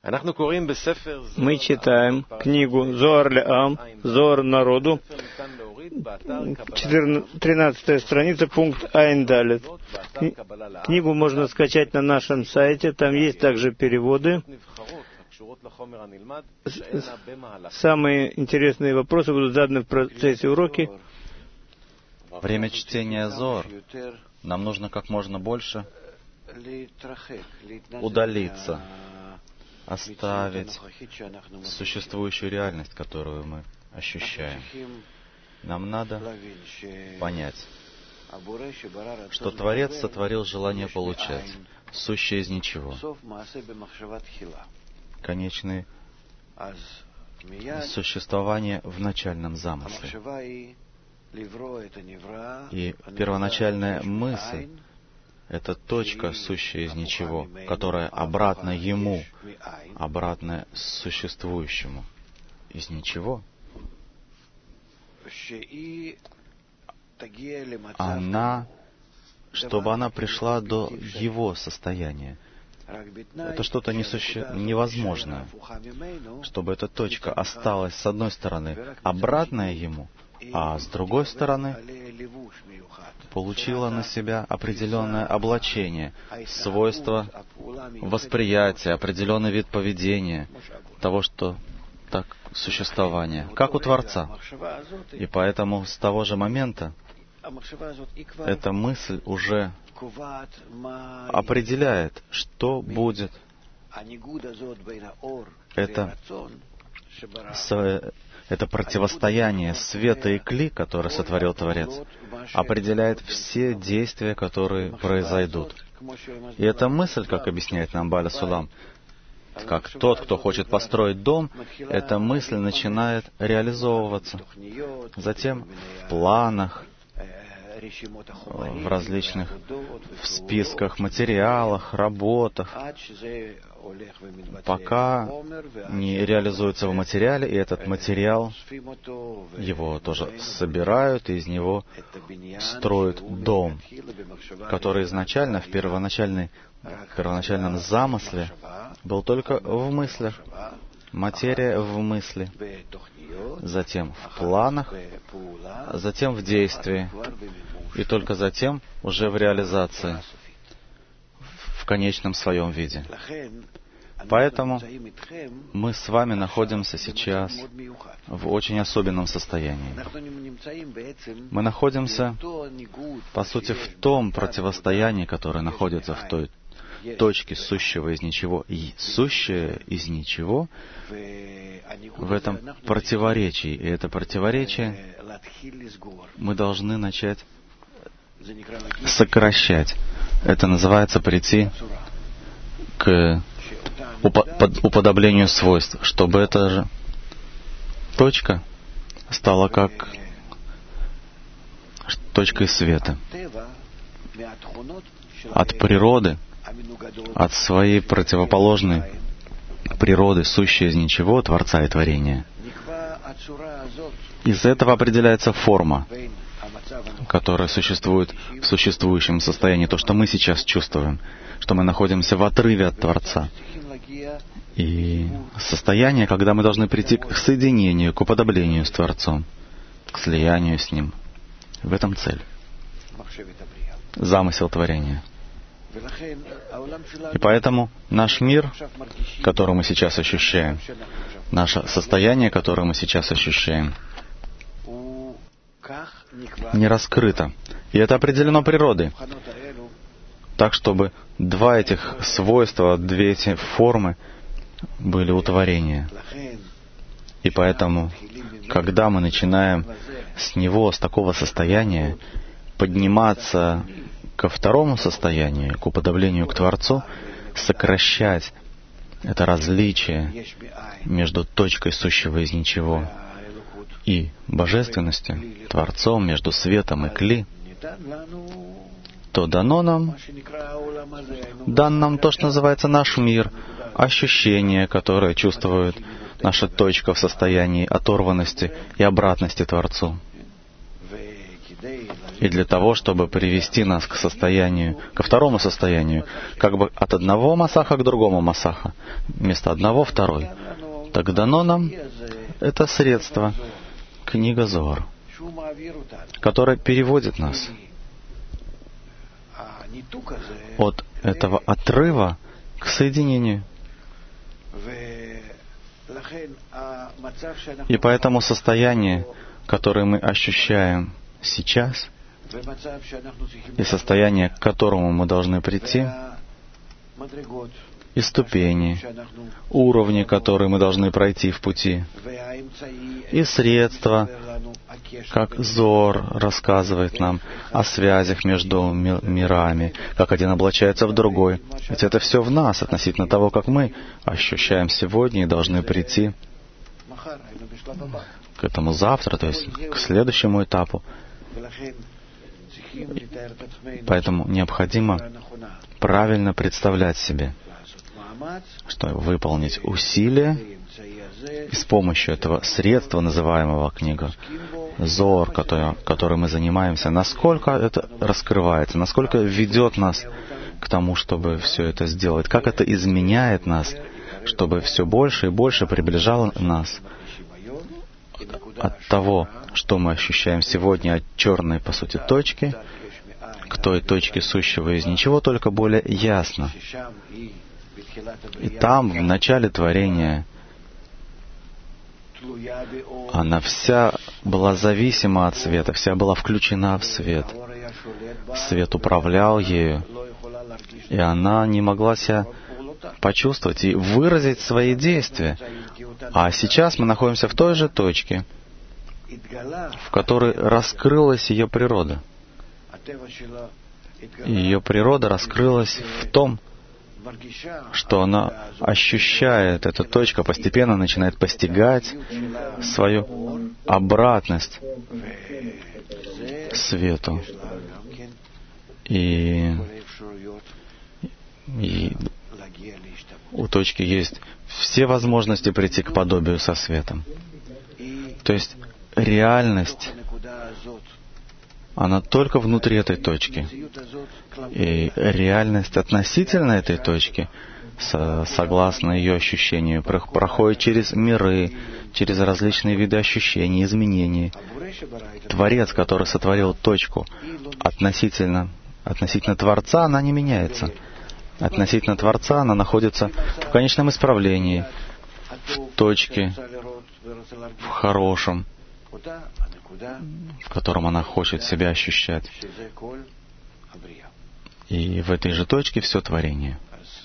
Мы читаем книгу Зоар Леам, Зоар народу, 13 страница, пункт Айн Далет. Книгу можно скачать на нашем сайте, там есть также переводы. Самые интересные вопросы будут заданы в процессе уроки. Во время чтения Зоар нам нужно как можно больше удалиться, оставить существующую реальность, которую мы ощущаем. Нам надо понять, что Творец сотворил желание получать, сущее из ничего, конечное существование в начальном замысле. И первоначальная мысль — это точка, сущая из ничего, которая обратна Ему, обратна существующему из ничего. Чтобы она пришла до Его состояния. Это что-то невозможное. Чтобы эта точка осталась с одной стороны обратная Ему, а с другой стороны получила на себя определенное облачение, свойство восприятия, определенный вид поведения, того, что так существование, как у Творца. И поэтому с того же момента эта мысль уже определяет, что будет. Это противостояние света и кли, которое сотворил Творец, определяет все действия, которые произойдут. И эта мысль, как объясняет нам Бааля Сулам, как тот, кто хочет построить дом, эта мысль начинает реализовываться. Затем в планах, в различных списках, материалах, работах, пока не реализуется в материале, и этот материал, его тоже собирают, и из него строят дом, который изначально, в первоначальном замысле был только в мыслях, материя в мысли, затем в планах, затем в действии, и только затем уже в реализации, в конечном своем виде. Поэтому мы с вами находимся сейчас в очень особенном состоянии. Мы находимся, по сути, в том противостоянии, которое находится в той точке сущего из ничего. И сущее из ничего в этом противоречии. И это противоречие мы должны начать сокращать. Это называется прийти к уподоблению свойств, чтобы эта же точка стала как точкой света. От природы, от своей противоположной природы, сущей из ничего, Творца и творения. Из этого определяется форма, которая существует в существующем состоянии, то, что мы сейчас чувствуем, что мы находимся в отрыве от Творца. И состояние, когда мы должны прийти к соединению, к уподоблению с Творцом, к слиянию с Ним. В этом цель. Замысел творения. И поэтому наш мир, который мы сейчас ощущаем, наше состояние, которое мы сейчас ощущаем, не раскрыто. И это определено природой. Так, чтобы два этих свойства, две эти формы были у творения. И поэтому, когда мы начинаем с него, с такого состояния, подниматься ко второму состоянию, к уподоблению к Творцу, сокращать это различие между точкой сущего из ничего и божественностью, Творцом, между светом и кли, то дан нам то, что называется наш мир, ощущение, которое чувствует наша точка в состоянии оторванности и обратности Творцу. И для того, чтобы привести нас к состоянию, ко второму состоянию, как бы от одного масаха к другому масаха, вместо одного второй, так дано нам это средство, книга Зоар, которая переводит нас от этого отрыва к соединению. И поэтому состояние, которое мы ощущаем сейчас, и состояние, к которому мы должны прийти, и ступени, уровни, которые мы должны пройти в пути, и средства, как Зор рассказывает нам о связях между мирами, как один облачается в другой. Ведь это все в нас, относительно того, как мы ощущаем сегодня и должны прийти к этому завтра, то есть к следующему этапу. Поэтому необходимо правильно представлять себе, что выполнить усилия, и с помощью этого средства, называемого книга Зор, которым мы занимаемся, насколько это раскрывается, насколько ведет нас к тому, чтобы все это сделать, как это изменяет нас, чтобы все больше и больше приближало нас от того, что мы ощущаем сегодня, от черной, по сути, точки, к той точке сущего из ничего, только более ясно. И там, в начале творения, она вся была зависима от света, вся была включена в свет. Свет управлял ею, и она не могла себя почувствовать и выразить свои действия. А сейчас мы находимся в той же точке, в которой раскрылась ее природа. Ее природа раскрылась в том, что она ощущает, эта точка постепенно начинает постигать свою обратность свету. И у точки есть все возможности прийти к подобию со светом. То есть реальность, она только внутри этой точки. И реальность относительно этой точки, согласно ее отношению, проходит через миры, через различные виды ощущений, изменений. Творец, который сотворил точку, относительно Творца, она не меняется. Относительно Творца она находится в конечном исправлении, в точке, в хорошем, в котором она хочет себя ощущать. И в этой же точке все творение.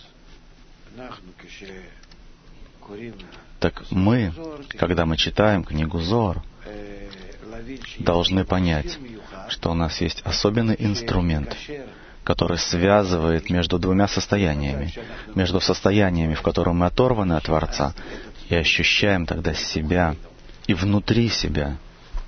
Так мы, когда мы читаем книгу Зор, должны понять, что у нас есть особенный инструмент, который связывает между двумя состояниями, между состояниями, в котором мы оторваны от Творца, и ощущаем тогда себя и внутри себя,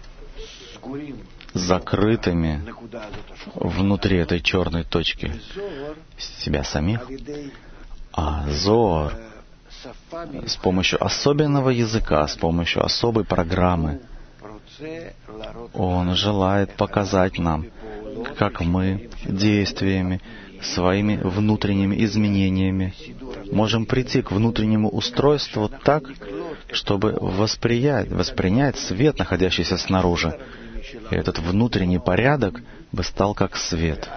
закрытыми внутри этой черной точки себя самих. А Зор с помощью особенного языка, с помощью особой программы, он желает показать нам, как мы действиями, своими внутренними изменениями можем прийти к внутреннему устройству так, чтобы воспринять свет, находящийся снаружи. И этот внутренний порядок бы стал как свет.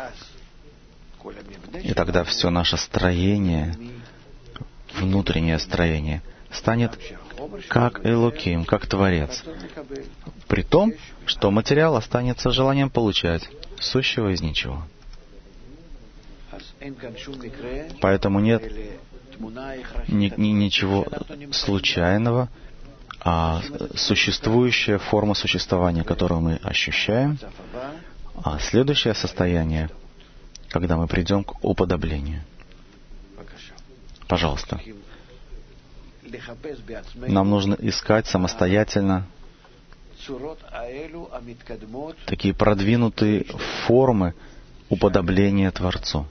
И тогда все наше строение, внутреннее строение, станет как Элоким, как Творец. При том, что материал останется желанием получать, сущего из ничего. Поэтому нет ничего случайного, а существующая форма существования, которую мы ощущаем, а следующее состояние, когда мы придем к уподоблению. Пожалуйста. Нам нужно искать самостоятельно такие продвинутые формы уподобления Творцу.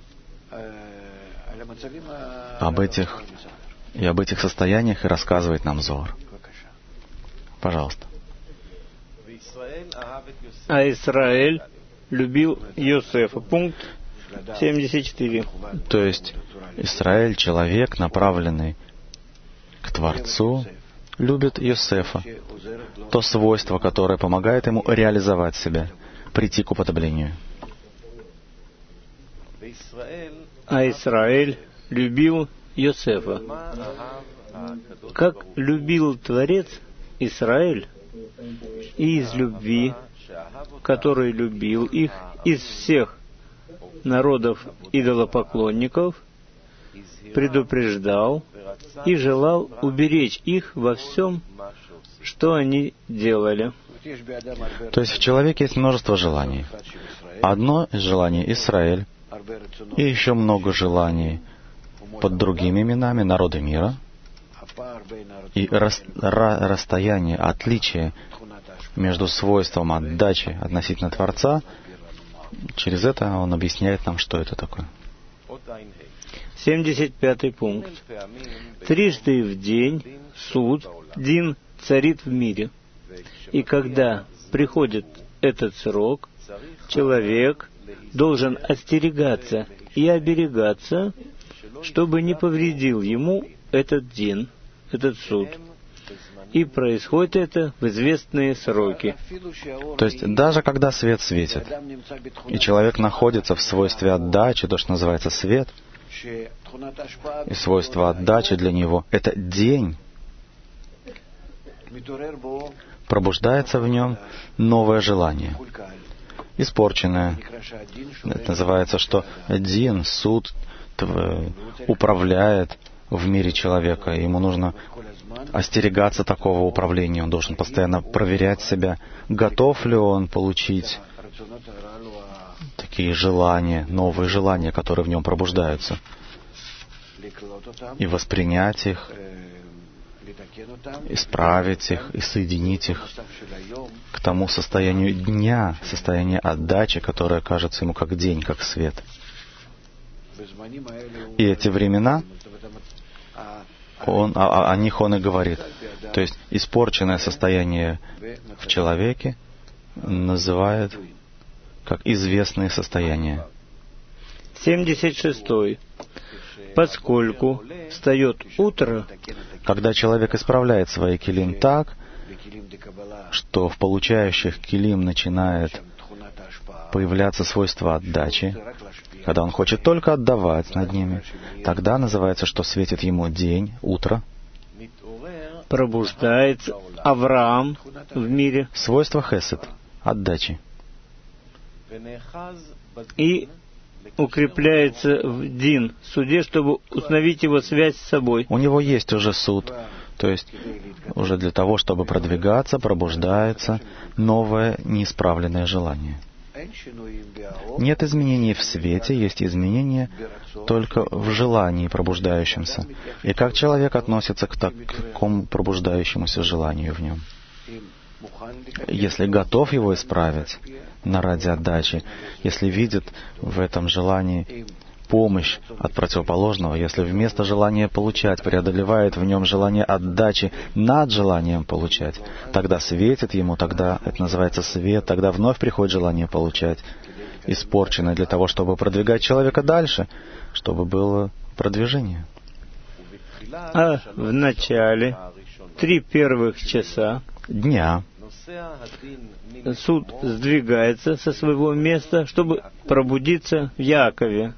Об этих состояниях и рассказывает нам Зоар. Пожалуйста. А Израиль любил Йосефа. Пункт 74. То есть Израиль, человек, направленный к Творцу, любит Йосефа, то свойство, которое помогает ему реализовать себя, прийти к употреблению. А Израиль любил Йосефа. Как любил Творец Израиль, и из любви, который любил их, из всех народов идолопоклонников, предупреждал и желал уберечь их во всем, что они делали. То есть в человеке есть множество желаний. Одно из желаний — Израиль, и еще много желаний под другими именами народы мира, и расстояние, отличие между свойством отдачи относительно Творца, через это он объясняет нам, что это такое. 75 пункт. Трижды в день суд, дин, царит в мире. И когда приходит этот срок, человек должен остерегаться и оберегаться, чтобы не повредил ему этот дин, этот суд. И происходит это в известные сроки. То есть даже когда свет светит, и человек находится в свойстве отдачи, то, что называется свет, и свойство отдачи для него — это день, пробуждается в нем новое желание, испорченное. Это называется, что дин, суд, управляет в мире человека. Ему нужно остерегаться такого управления. Он должен постоянно проверять себя, готов ли он получить такие желания, новые желания, которые в нем пробуждаются, и воспринять их, исправить их и соединить их к тому состоянию дня, состоянию отдачи, которое кажется ему как день, как свет. И эти времена, о них он и говорит. То есть испорченное состояние в человеке называют как известные состояния. 76. Поскольку встает утро, когда человек исправляет свои килим так, что в получающих килим начинает появляться свойство отдачи, когда он хочет только отдавать над ними, тогда называется, что светит ему день, утро. Пробуждается Авраам в мире. Свойство хесед, отдачи. И укрепляется в дин, суде, чтобы установить его связь с собой. У него есть уже суд, то есть уже для того, чтобы продвигаться, пробуждается новое неисправленное желание. Нет изменений в свете, есть изменения только в желании пробуждающемся. И как человек относится к такому пробуждающемуся желанию в нем? Если готов его исправить ради отдачи, если видит в этом желании помощь от противоположного, если вместо желания получать преодолевает в нем желание отдачи над желанием получать, тогда светит ему, тогда это называется свет, тогда вновь приходит желание получать, испорченное для того, чтобы продвигать человека дальше, чтобы было продвижение. А в начале 3 первых часа дня суд сдвигается со своего места, чтобы пробудиться в Яакове,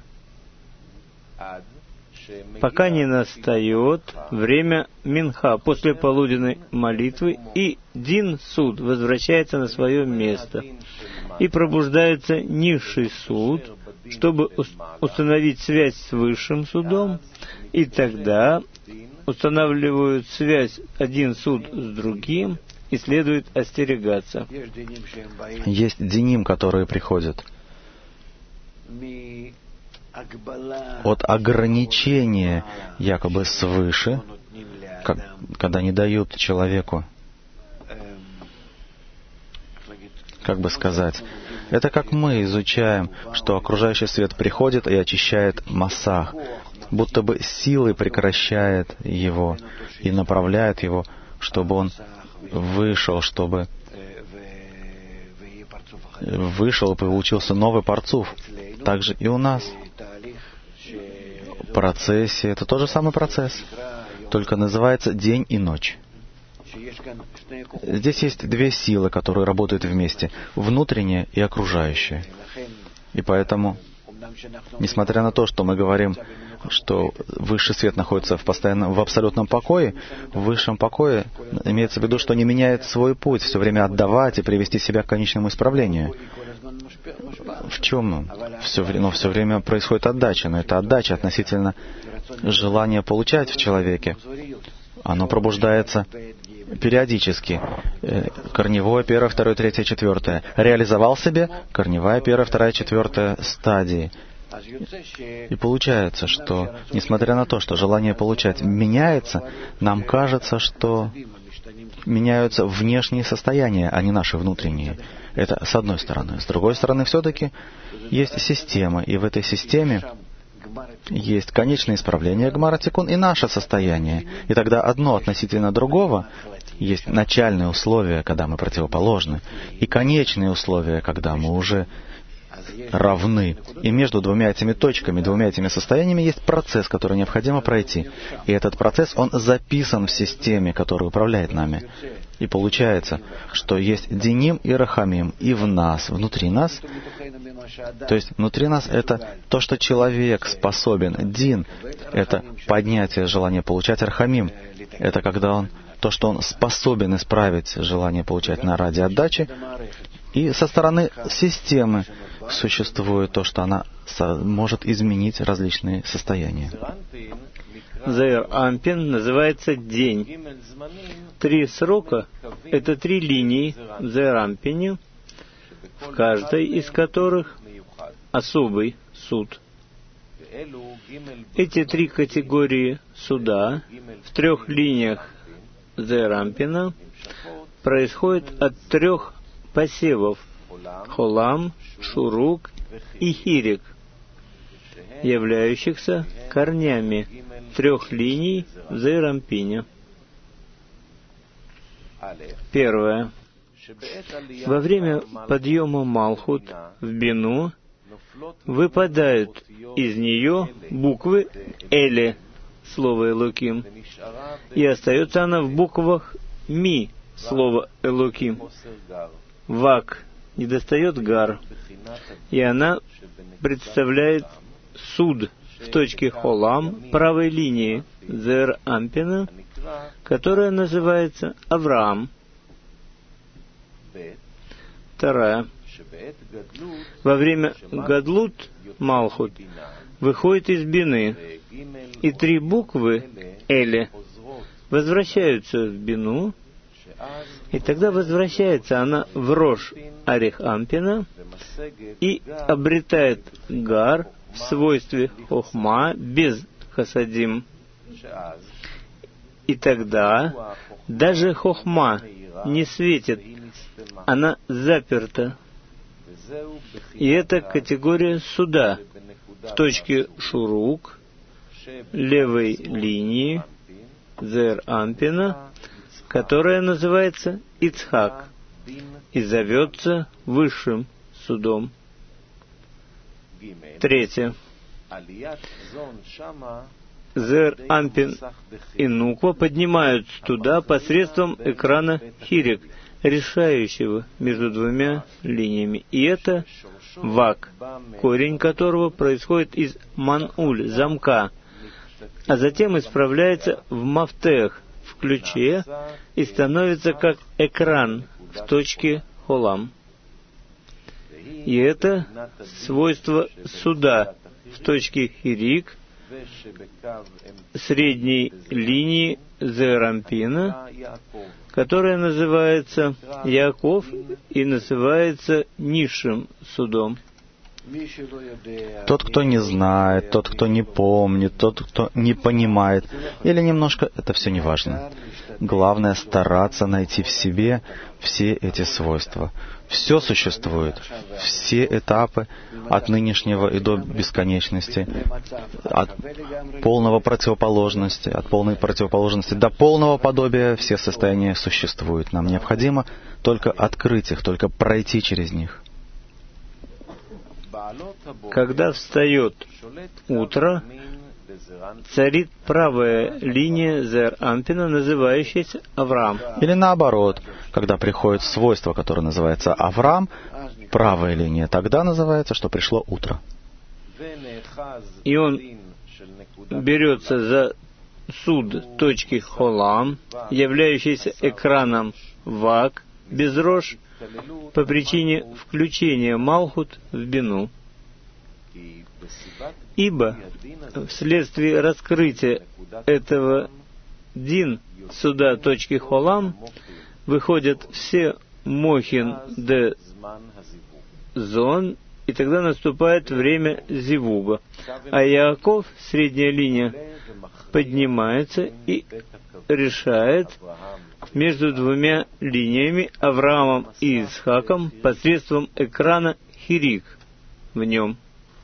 пока не настает время Минха, после полуденной молитвы, и Дин, суд, возвращается на свое место. И пробуждается низший суд, чтобы установить связь с высшим судом, и тогда устанавливают связь один суд с другим, и следует остерегаться. Есть диним, которые приходят от ограничения якобы свыше, когда не дают человеку, как бы сказать, это как мы изучаем, что окружающий свет приходит и очищает массах, будто бы силой прекращает его и направляет его, чтобы он вышел, чтобы вышел и получился новый парцуф. Также и у нас. В процессе это тот же самый процесс, только называется день и ночь. Здесь есть две силы, которые работают вместе, внутренняя и окружающая. И поэтому, несмотря на то, что мы говорим, что высший свет находится в абсолютном покое, в высшем покое имеется в виду, что не меняет свой путь, все время отдавать и привести себя к конечному исправлению. В чем? Но все время происходит отдача, но это отдача относительно желания получать в человеке. Оно пробуждается периодически. Корневое, первое, второе, третье, четвертое. Реализовал себе корневая, первая, вторая, четвертая стадии. И получается, что, несмотря на то, что желание получать меняется, нам кажется, что меняются внешние состояния, а не наши внутренние. Это с одной стороны. С другой стороны, все-таки есть система, и в этой системе есть конечное исправление Гмара Тикун и наше состояние. И тогда одно относительно другого есть начальные условия, когда мы противоположны, и конечные условия, когда мы уже равны. И между двумя этими точками, двумя этими состояниями есть процесс, который необходимо пройти. И этот процесс, он записан в системе, которая управляет нами. И получается, что есть Диним и Рахамим и в нас, внутри нас. То есть внутри нас это то, что человек способен. Дин — это поднятие желания получать. Рахамим — это когда он, то, что он способен исправить желание получать на ради отдачи. И со стороны системы существует то, что она может изменить различные состояния. Зеэр Анпин называется день. 3 срока — это 3 линии в Зеэр Анпине, в каждой из которых особый суд. Эти 3 категории суда в 3 линиях Зеэр Анпина происходят от 3 посевов — Холам, Шурук и Хирик, являющихся корнями 3 линий в Зеэр Анпине. Первое. Во время подъема Малхут в Бину выпадают из нее буквы Эле, слово Элоким, и остается она в буквах Ми, слово Элоким. Вак, недостает Гар, и она представляет суд в точке Холам правой линии Зеэр Анпина, которая называется Авраам. Вторая. Во время Гадлут Малхут выходит из Бины, и 3 буквы Эле возвращаются в Бину, и тогда возвращается она в Рош Арих Анпина и обретает Гар в свойстве Хохма без Хасадим. И тогда даже Хохма не светит, она заперта. И это категория суда в точке Шурук, левой линии Зеэр Анпина, которая называется Ицхак и зовется высшим судом. Третье. Зеэр Анпин и Нуква поднимаются туда посредством экрана Хирик, решающего между 2 линиями. И это Вак, корень которого происходит из Мануль, замка, а затем исправляется в Мафтех, в ключе, и становится как экран в точке Холам. И это свойство суда в точке Хирик, средней линии Зеэр Анпина, которая называется Яков и называется низшим судом. Тот, кто не знает, тот, кто не помнит, тот, кто не понимает, или немножко, это все не важно. Главное стараться найти в себе все эти свойства. Все существует, все этапы от нынешнего и до бесконечности, от полной противоположности до полного подобия, все состояния существуют. Нам необходимо только открыть их, только пройти через них. Когда встает утро, царит правая линия Зеэр Анпина, называющаяся Авраам. Или наоборот, когда приходит свойство, которое называется Авраам, правая линия, тогда называется, что пришло утро. И он берется за суд точки Холам, являющийся экраном Вак, без рож, по причине включения Малхут в Бину. Ибо вследствие раскрытия этого Дин, суда точки Холам, выходят все Мохин де Зон, и тогда наступает время Зивуга. А Яаков, средняя линия, поднимается и решает между двумя линиями, Авраамом и Исхаком, посредством экрана Хирик в нем.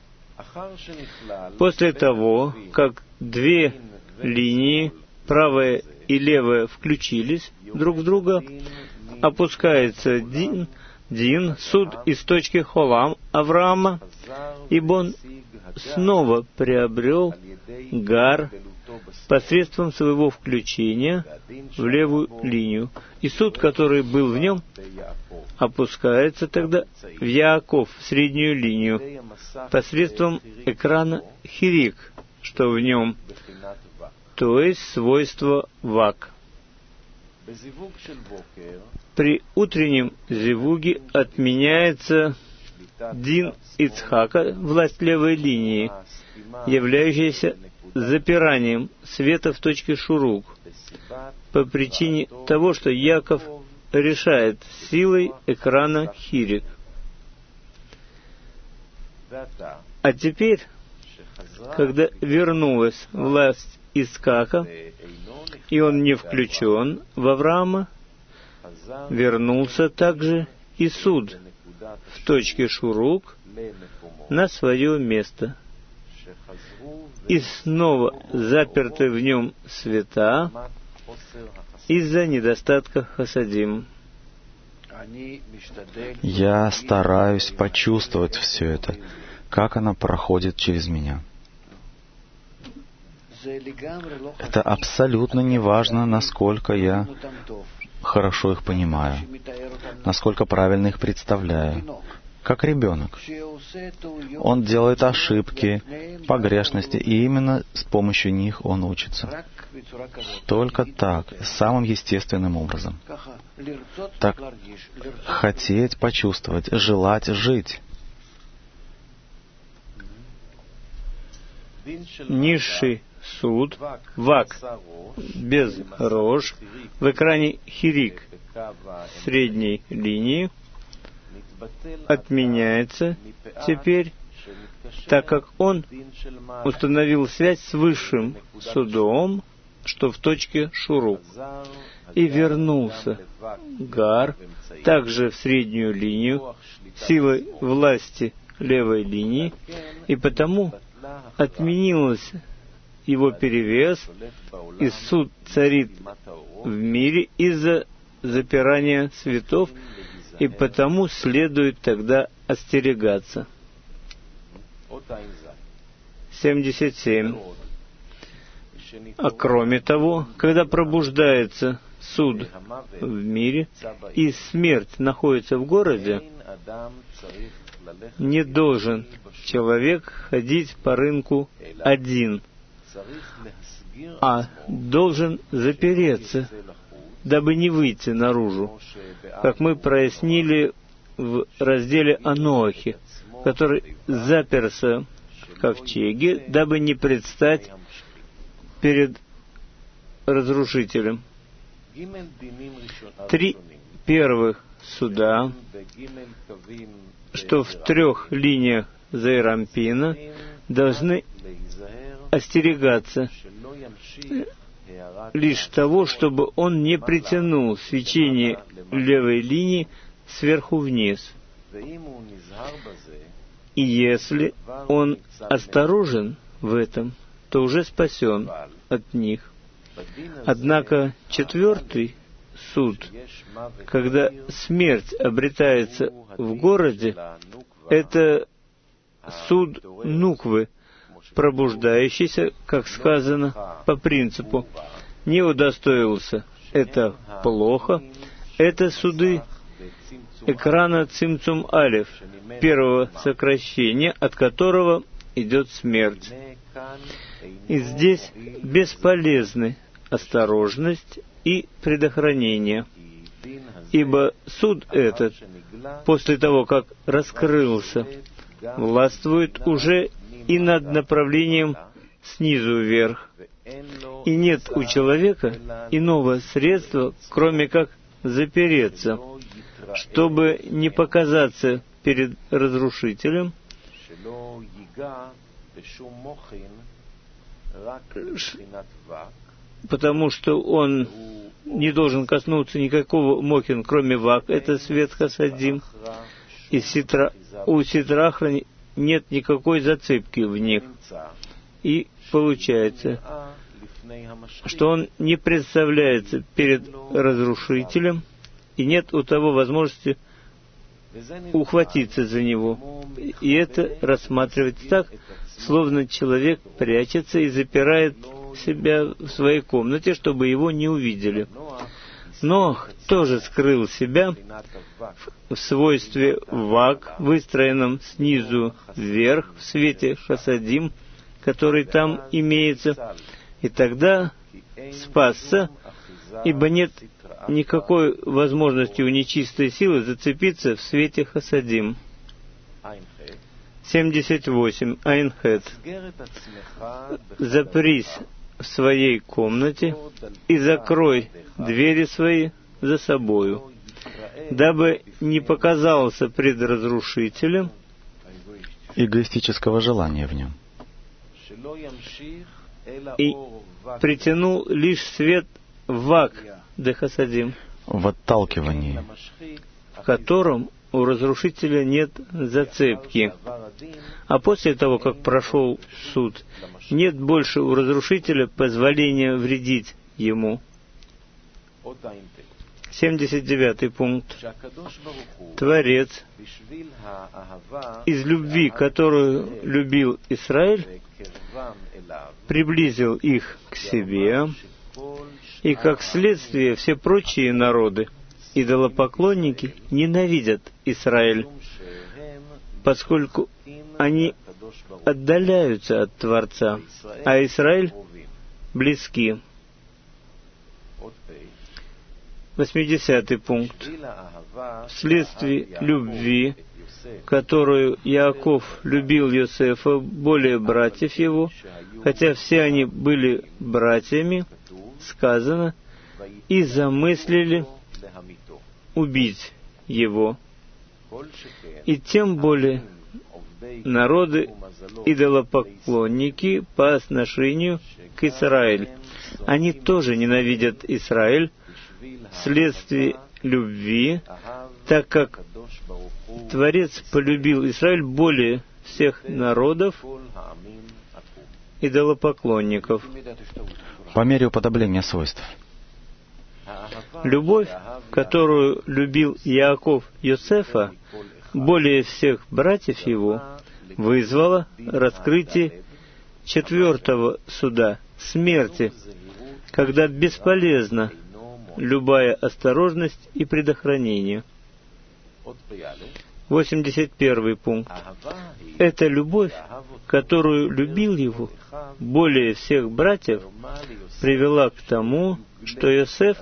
После того, как две линии, правая и левая, включились друг в друга, опускается Дин, суд из точки Холам Авраама, ибо он снова приобрел Гар посредством своего включения в левую линию. И суд, который был в нем, опускается тогда в Яаков, в среднюю линию, посредством экрана Хирик, что в нем, то есть свойство Вак. При утреннем зивуге отменяется Дин Ицхака, власть левой линии, являющаяся запиранием света в точке Шурук, по причине того, что Яков решает силой экрана Хирик. А теперь, когда вернулась власть Ицхака, и он не включен в Авраама, вернулся также и суд в точке Шурук на свое место. И снова заперты в нем света из-за недостатка хасадим. Я стараюсь почувствовать все это, как оно проходит через меня. Это абсолютно не важно, насколько я хорошо их понимаю, насколько правильно их представляю. Как ребенок. Он делает ошибки, погрешности, и именно с помощью них он учится. Только так, самым естественным образом. Так, хотеть, почувствовать, желать, жить. Низший суд, Вак, без рож, в экране Хирик, средней линии, отменяется теперь, так как он установил связь с высшим судом, что в точке Шурук, и вернулся Гар также в среднюю линию силой власти левой линии, и потому отменился его перевес, и суд царит в мире из-за запирания светов, и потому следует тогда остерегаться. 77. А кроме того, когда пробуждается суд в мире, и смерть находится в городе, не должен человек ходить по рынку один, а должен запереться, дабы не выйти наружу, как мы прояснили в разделе о Ноахе, который заперся в ковчеге, дабы не предстать перед разрушителем. 3 первых суда, что в 3 линиях Зеэр Анпина, должны остерегаться лишь того, чтобы он не притянул свечение левой линии сверху вниз. И если он осторожен в этом, то уже спасен от них. Однако 4 суд, когда смерть обретается в городе, это суд Нуквы, пробуждающийся, как сказано, по принципу «не удостоился». Это плохо. Это суды экрана Цимцум Алеф, первого сокращения, от которого идет смерть. И здесь бесполезны осторожность и предохранение, ибо суд этот, после того, как раскрылся, властвует уже и над направлением снизу вверх. И нет у человека иного средства, кроме как запереться, чтобы не показаться перед разрушителем, потому что он не должен коснуться никакого мохин, кроме вак, это свет хасадим, и у ситрахра нет никакой зацепки в них. И получается, что он не представляется перед разрушителем, и нет у того возможности ухватиться за него. И это рассматривается так, словно человек прячется и запирает себя в своей комнате, чтобы его не увидели. Нох тоже скрыл себя в свойстве вак, выстроенном снизу вверх, в свете хасадим, который там имеется, и тогда спасся, ибо нет никакой возможности у нечистой силы зацепиться в свете хасадим. 78. Айнхет. Запрись в своей комнате и закрой двери свои за собою, дабы не показался пред разрушителем эгоистического желания в нем, и притянул лишь свет вак де хасадим, в отталкивании, в котором у разрушителя нет зацепки. А после того, как прошел суд, нет больше у разрушителя позволения вредить ему. 79 пункт. Творец, из любви, которую любил Израиль, приблизил их к себе, и как следствие все прочие народы, идолопоклонники, ненавидят Израиль, поскольку они отдаляются от Творца, а Израиль близки. 80 пункт. Вследствие любви, которую Яаков любил Йосефа более братьев его, хотя все они были братьями, сказано, и замыслили убить его. И тем более народы идолопоклонники по отношению к Израилю. Они тоже ненавидят Израиль вследствие любви, так как Творец полюбил Израиль более всех народов идолопоклонников. по мере уподобления свойств. Любовь, которую любил Яаков Йосефа более всех братьев его, вызвала раскрытие четвертого суда — смерти, когда бесполезна любая осторожность и предохранение. 81 пункт. Эта любовь, которую любил его более всех братьев, привела к тому, что Йосеф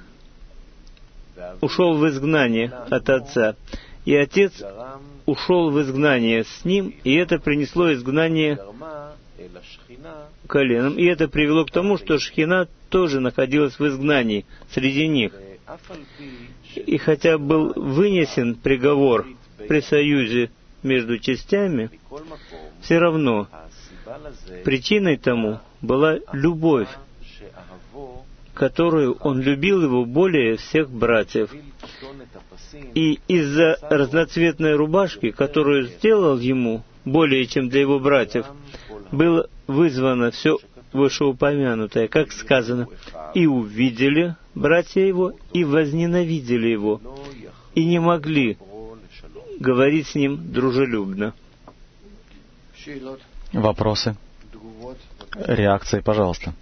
ушел в изгнание от отца, и отец ушел в изгнание с ним, и это принесло изгнание коленам, и это привело к тому, что Шхина тоже находилась в изгнании среди них. И хотя был вынесен приговор при союзе между частями, все равно причиной тому была любовь, которую он любил его более всех братьев. И из-за разноцветной рубашки, которую сделал ему более чем для его братьев, было вызвано все вышеупомянутое, как сказано, «И увидели братья его, и возненавидели его, и не могли говорить с ним дружелюбно». Вопросы? Реакции, пожалуйста.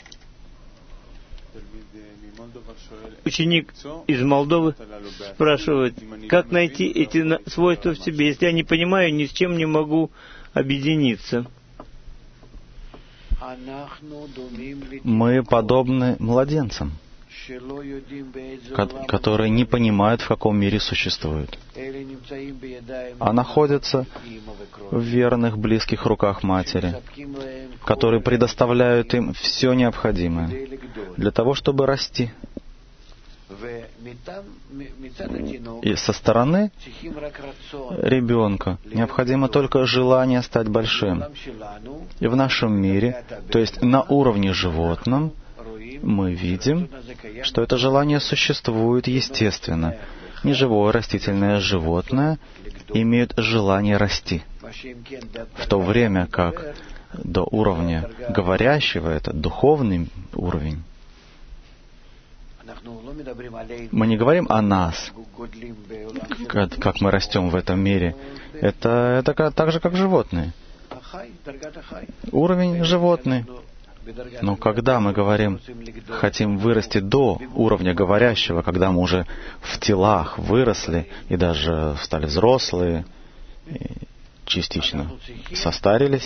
Ученик из Молдовы спрашивает, как найти эти свойства в себе, если я не понимаю, ни с чем не могу объединиться. Мы подобны младенцам, которые не понимают, в каком мире существуют, а находятся в верных, близких руках матери, которые предоставляют им все необходимое для того, чтобы расти. И со стороны ребенка необходимо только желание стать большим. И в нашем мире, то есть на уровне животном, мы видим, что это желание существует естественно. Неживое растительное животное имеют желание расти. В то время как до уровня говорящего, это духовный уровень, мы не говорим о нас, как мы растем в этом мире. Это так же, как животные. Уровень животный. Но когда мы говорим, хотим вырасти до уровня говорящего, когда мы уже в телах выросли и даже стали взрослые, и частично состарились,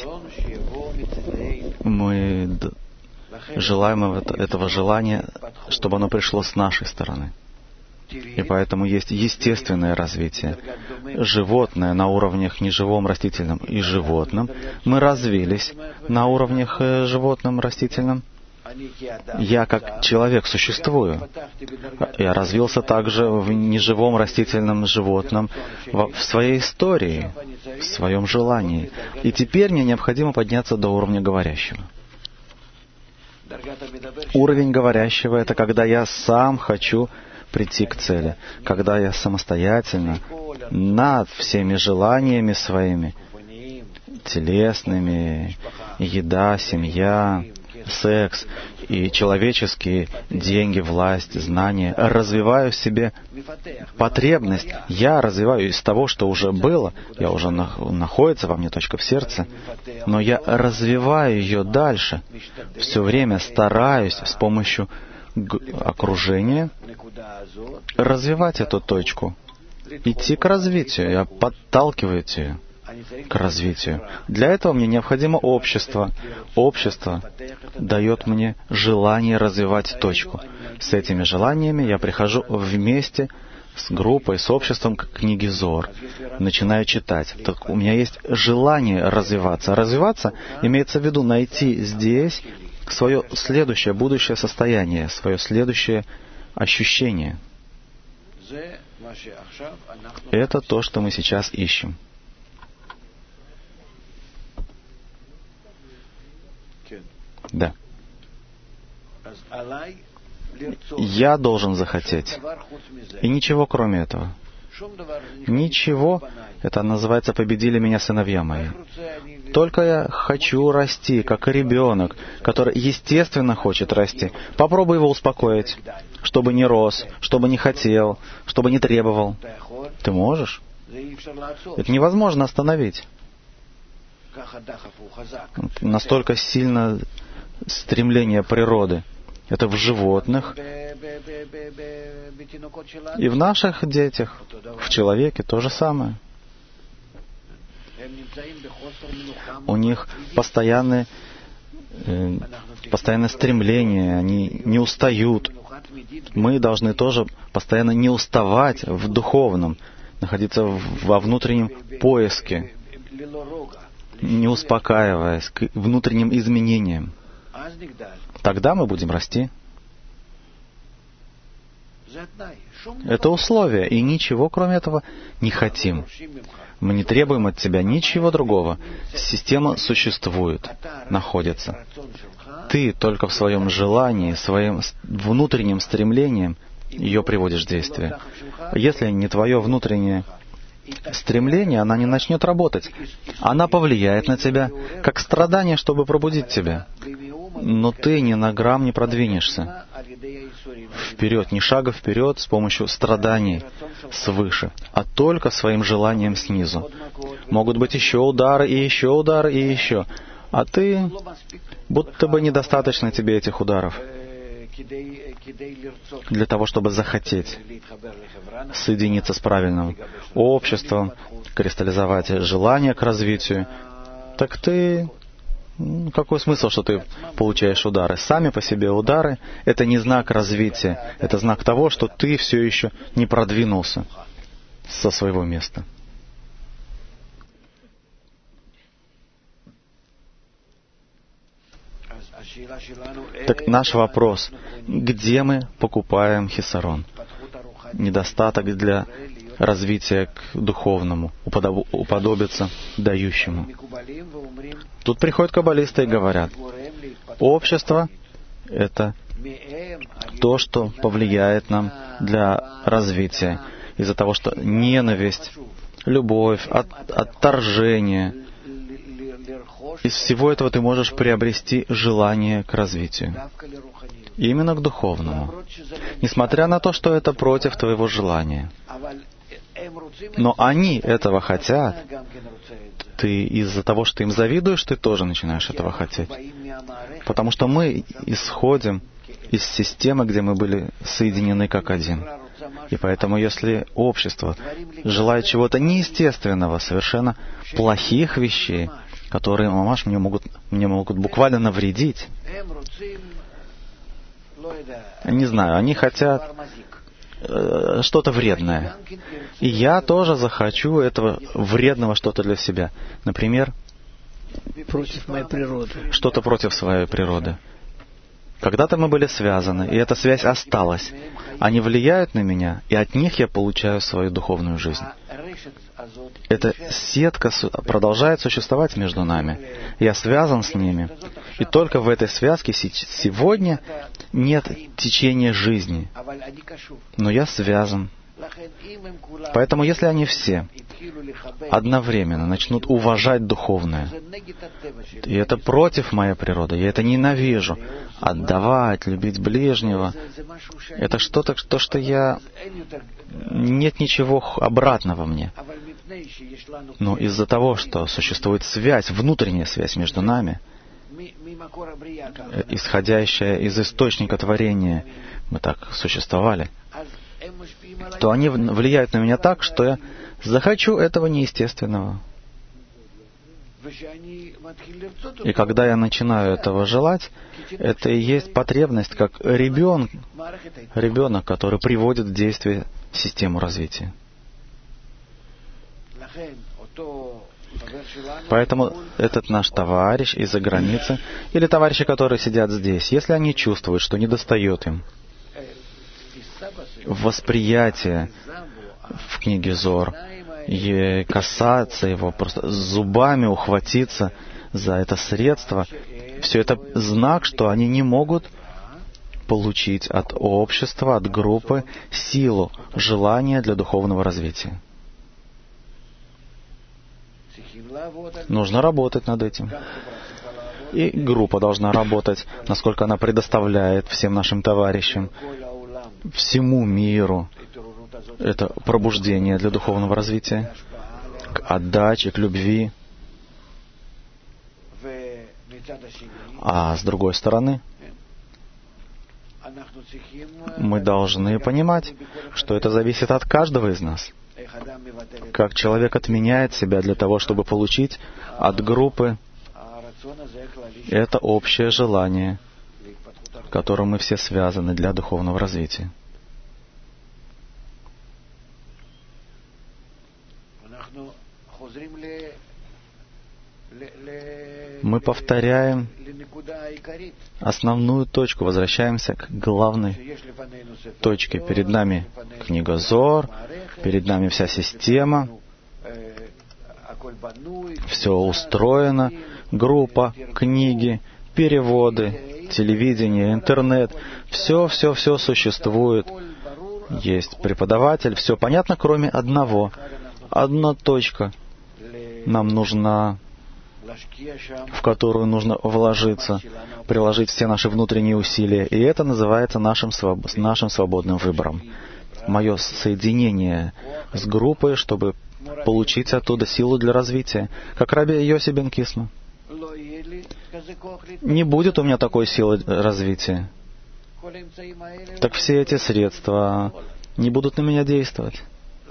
мы желаем этого желания, чтобы оно пришло с нашей стороны. И поэтому есть естественное развитие. Животное на уровнях неживом, растительном и животном. Мы развились на уровнях животном, растительном. Я как человек существую. Я развился также в неживом, растительном, животном, в своей истории, в своем желании. И теперь мне необходимо подняться до уровня говорящего. Уровень говорящего — это когда я сам хочу прийти к цели, когда я самостоятельно над всеми желаниями своими, телесными, еда, семья, секс и человеческие деньги, власть, знания, развиваю в себе потребность. Я развиваю из того, что уже было, я уже находится во мне, точка в сердце, но я развиваю ее дальше. Все время стараюсь с помощью окружения развивать эту точку, идти к развитию, я подталкиваю ее к развитию. Для этого мне необходимо общество. Общество дает мне желание развивать точку. С этими желаниями я прихожу вместе с группой, с обществом к книге Зоар. Начинаю читать. Так у меня есть желание развиваться. Развиваться имеется в виду найти здесь свое следующее, будущее состояние, свое следующее ощущение. Это то, что мы сейчас ищем. Да. Я должен захотеть. И ничего кроме этого. Ничего. Это называется «победили меня сыновья мои». Только я хочу расти, как ребенок, который естественно хочет расти. Попробуй его успокоить, чтобы не рос, чтобы не хотел, чтобы не требовал. Ты можешь? Это невозможно остановить. Настолько сильно стремление природы. Это в животных и в наших детях, в человеке то же самое. У них постоянное стремление, они не устают. Мы должны тоже постоянно не уставать в духовном, находиться во внутреннем поиске, не успокаиваясь, к внутренним изменениям. Тогда мы будем расти. Это условие, и ничего кроме этого не хотим. Мы не требуем от тебя ничего другого. Система существует, находится. Ты только в своем желании, своим внутренним стремлением ее приводишь в действие. Если не твое внутреннее стремление, она не начнет работать. Она повлияет на тебя, как страдание, чтобы пробудить тебя. Но ты ни на грамм не продвинешься. вперед, ни шага вперед с помощью страданий свыше, а только своим желанием снизу. Могут быть еще удары, и еще удары, и еще. А ты, будто бы недостаточно тебе этих ударов для того, чтобы захотеть соединиться с правильным обществом, кристаллизовать желание к развитию. Так ты... Какой смысл, что ты получаешь удары? Сами по себе удары — это не знак развития. Это знак того, что ты все еще не продвинулся со своего места. Так наш вопрос: где мы покупаем хисарон? Недостаток для развития к духовному, уподобиться дающему. Тут приходят каббалисты и говорят: общество — это то, что повлияет нам для развития. Из-за того, что ненависть, любовь, отторжение, из всего этого ты можешь приобрести желание к развитию. Именно к духовному. Несмотря на то, что это против твоего желания. Но они этого хотят. Ты из-за того, что им завидуешь, ты тоже начинаешь этого хотеть. Потому что мы исходим из системы, где мы были соединены как один. И поэтому, если общество желает чего-то неестественного, совершенно плохих вещей, которые, мамаш, мне могут буквально навредить, не знаю, они хотят что-то вредное. И я тоже захочу этого вредного что-то для себя. Например, против моей природы. Что-то против своей природы. Когда-то мы были связаны, и эта связь осталась. Они влияют на меня, и от них я получаю свою духовную жизнь. Эта сетка продолжает существовать между нами. Я связан с ними. И только в этой связке сегодня нет течения жизни. Но я связан. Поэтому если они все одновременно начнут уважать духовное, и это против моей природы, я это ненавижу, отдавать, любить ближнего, это что-то, что я... Нет ничего обратного мне. Но из-за того, что существует связь, внутренняя связь между нами, исходящая из источника творения, мы так существовали, то они влияют на меня так, что я захочу этого неестественного. И когда я начинаю этого желать, это и есть потребность, как ребенок, который приводит в действие систему развития. Поэтому этот наш товарищ из-за границы, или товарищи, которые сидят здесь, если они чувствуют, что недостает им восприятие в книге Зор, и касаться его, просто зубами ухватиться за это средство, все это знак, что они не могут получить от общества, от группы силу, желание для духовного развития. Нужно работать над этим. И группа должна работать, насколько она предоставляет всем нашим товарищам, всему миру, это пробуждение для духовного развития, к отдаче, к любви. А с другой стороны, мы должны понимать, что это зависит от каждого из нас. Как человек отменяет себя для того, чтобы получить от группы это общее желание, которым мы все связаны для духовного развития. Мы повторяем основную точку, возвращаемся к главной точке. Перед нами книга Зор, перед нами вся система, все устроено, группа, книги, переводы, телевидение, интернет, все существует. Есть преподаватель, все понятно, кроме одного. Одна точка нам нужна в которую нужно вложиться, приложить все наши внутренние усилия. И это называется нашим свободным выбором. Мое соединение с группой, чтобы получить оттуда силу для развития. Как Раби Йоси бен Кисма. Не будет у меня такой силы развития. Так все эти средства не будут на меня действовать.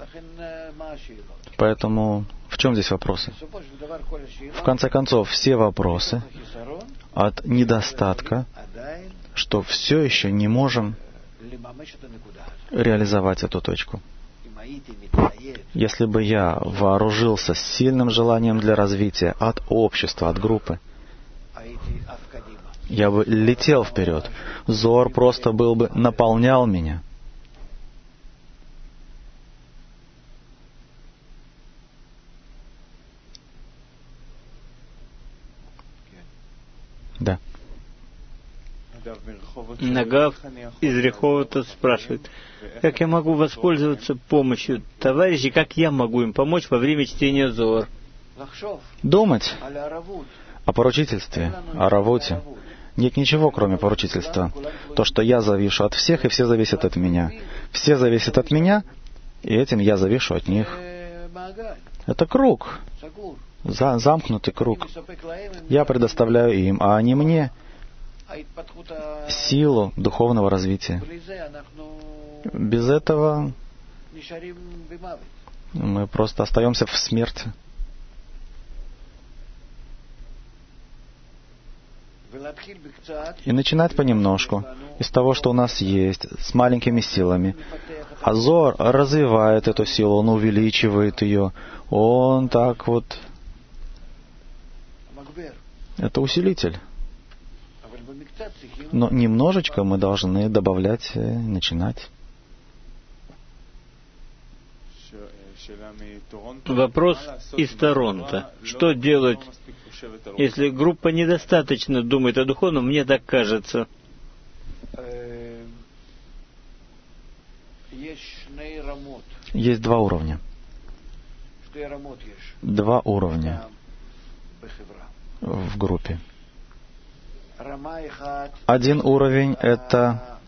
Поэтому в чем здесь вопросы? В конце концов, все вопросы от недостатка, что все еще не можем реализовать эту точку. Если бы я вооружился сильным желанием для развития от общества, от группы, я бы летел вперед. Зор просто наполнял меня. Да. Нагав из Реховата спрашивает, как я могу воспользоваться помощью товарищей, как я могу им помочь во время чтения Зоар? Думать о поручительстве, о равуте. Нет ничего, кроме поручительства. То, что я завишу от всех, и все зависят от меня. Все зависят от меня, и этим я завишу от них. Это круг. Замкнутый круг. Я предоставляю им, а они мне силу духовного развития. Без этого мы просто остаемся в смерти. И начинать понемножку, из того, что у нас есть, с маленькими силами. А Зор развивает эту силу, он увеличивает ее. Он так вот... Это усилитель. Но немножечко мы должны добавлять, начинать. Вопрос из Торонто. Что делать, если группа недостаточно думает о духовном, мне так кажется? Есть два уровня. Два уровня в группе. Один уровень — это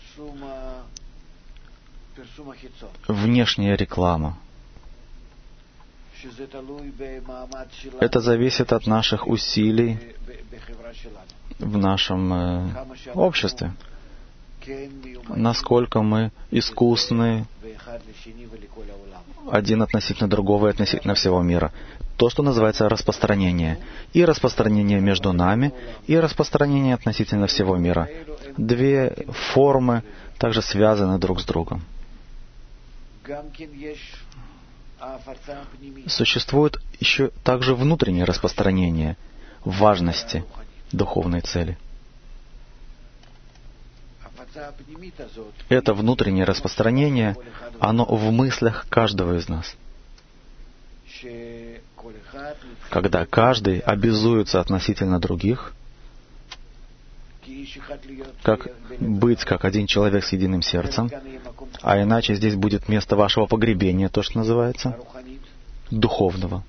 внешняя реклама. Это зависит от наших усилий в нашем обществе. Насколько мы искусны один относительно другого и относительно всего мира. То, что называется распространение. И распространение между нами, и распространение относительно всего мира. Две формы также связаны друг с другом. Существует еще также внутреннее распространение важности духовной цели. Это внутреннее распространение, оно в мыслях каждого из нас. Когда каждый обязуется относительно других, как быть как один человек с единым сердцем, а иначе здесь будет место вашего погребения, то, что называется, духовного.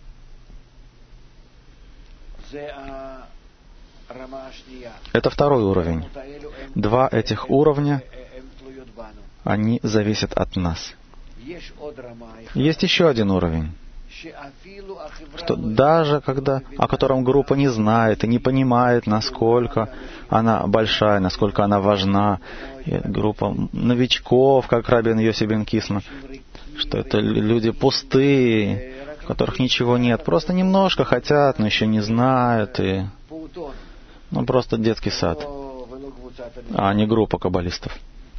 Это второй уровень. Два этих уровня, они зависят от нас. Есть еще один уровень, что даже когда, о котором группа не знает и не понимает, насколько она большая, насколько она важна, и группа новичков, как Рабби Йоси бен Кисма, что это люди пустые, в которых ничего нет, просто немножко хотят, но еще не знают, и просто детский сад, а не группа каббалистов.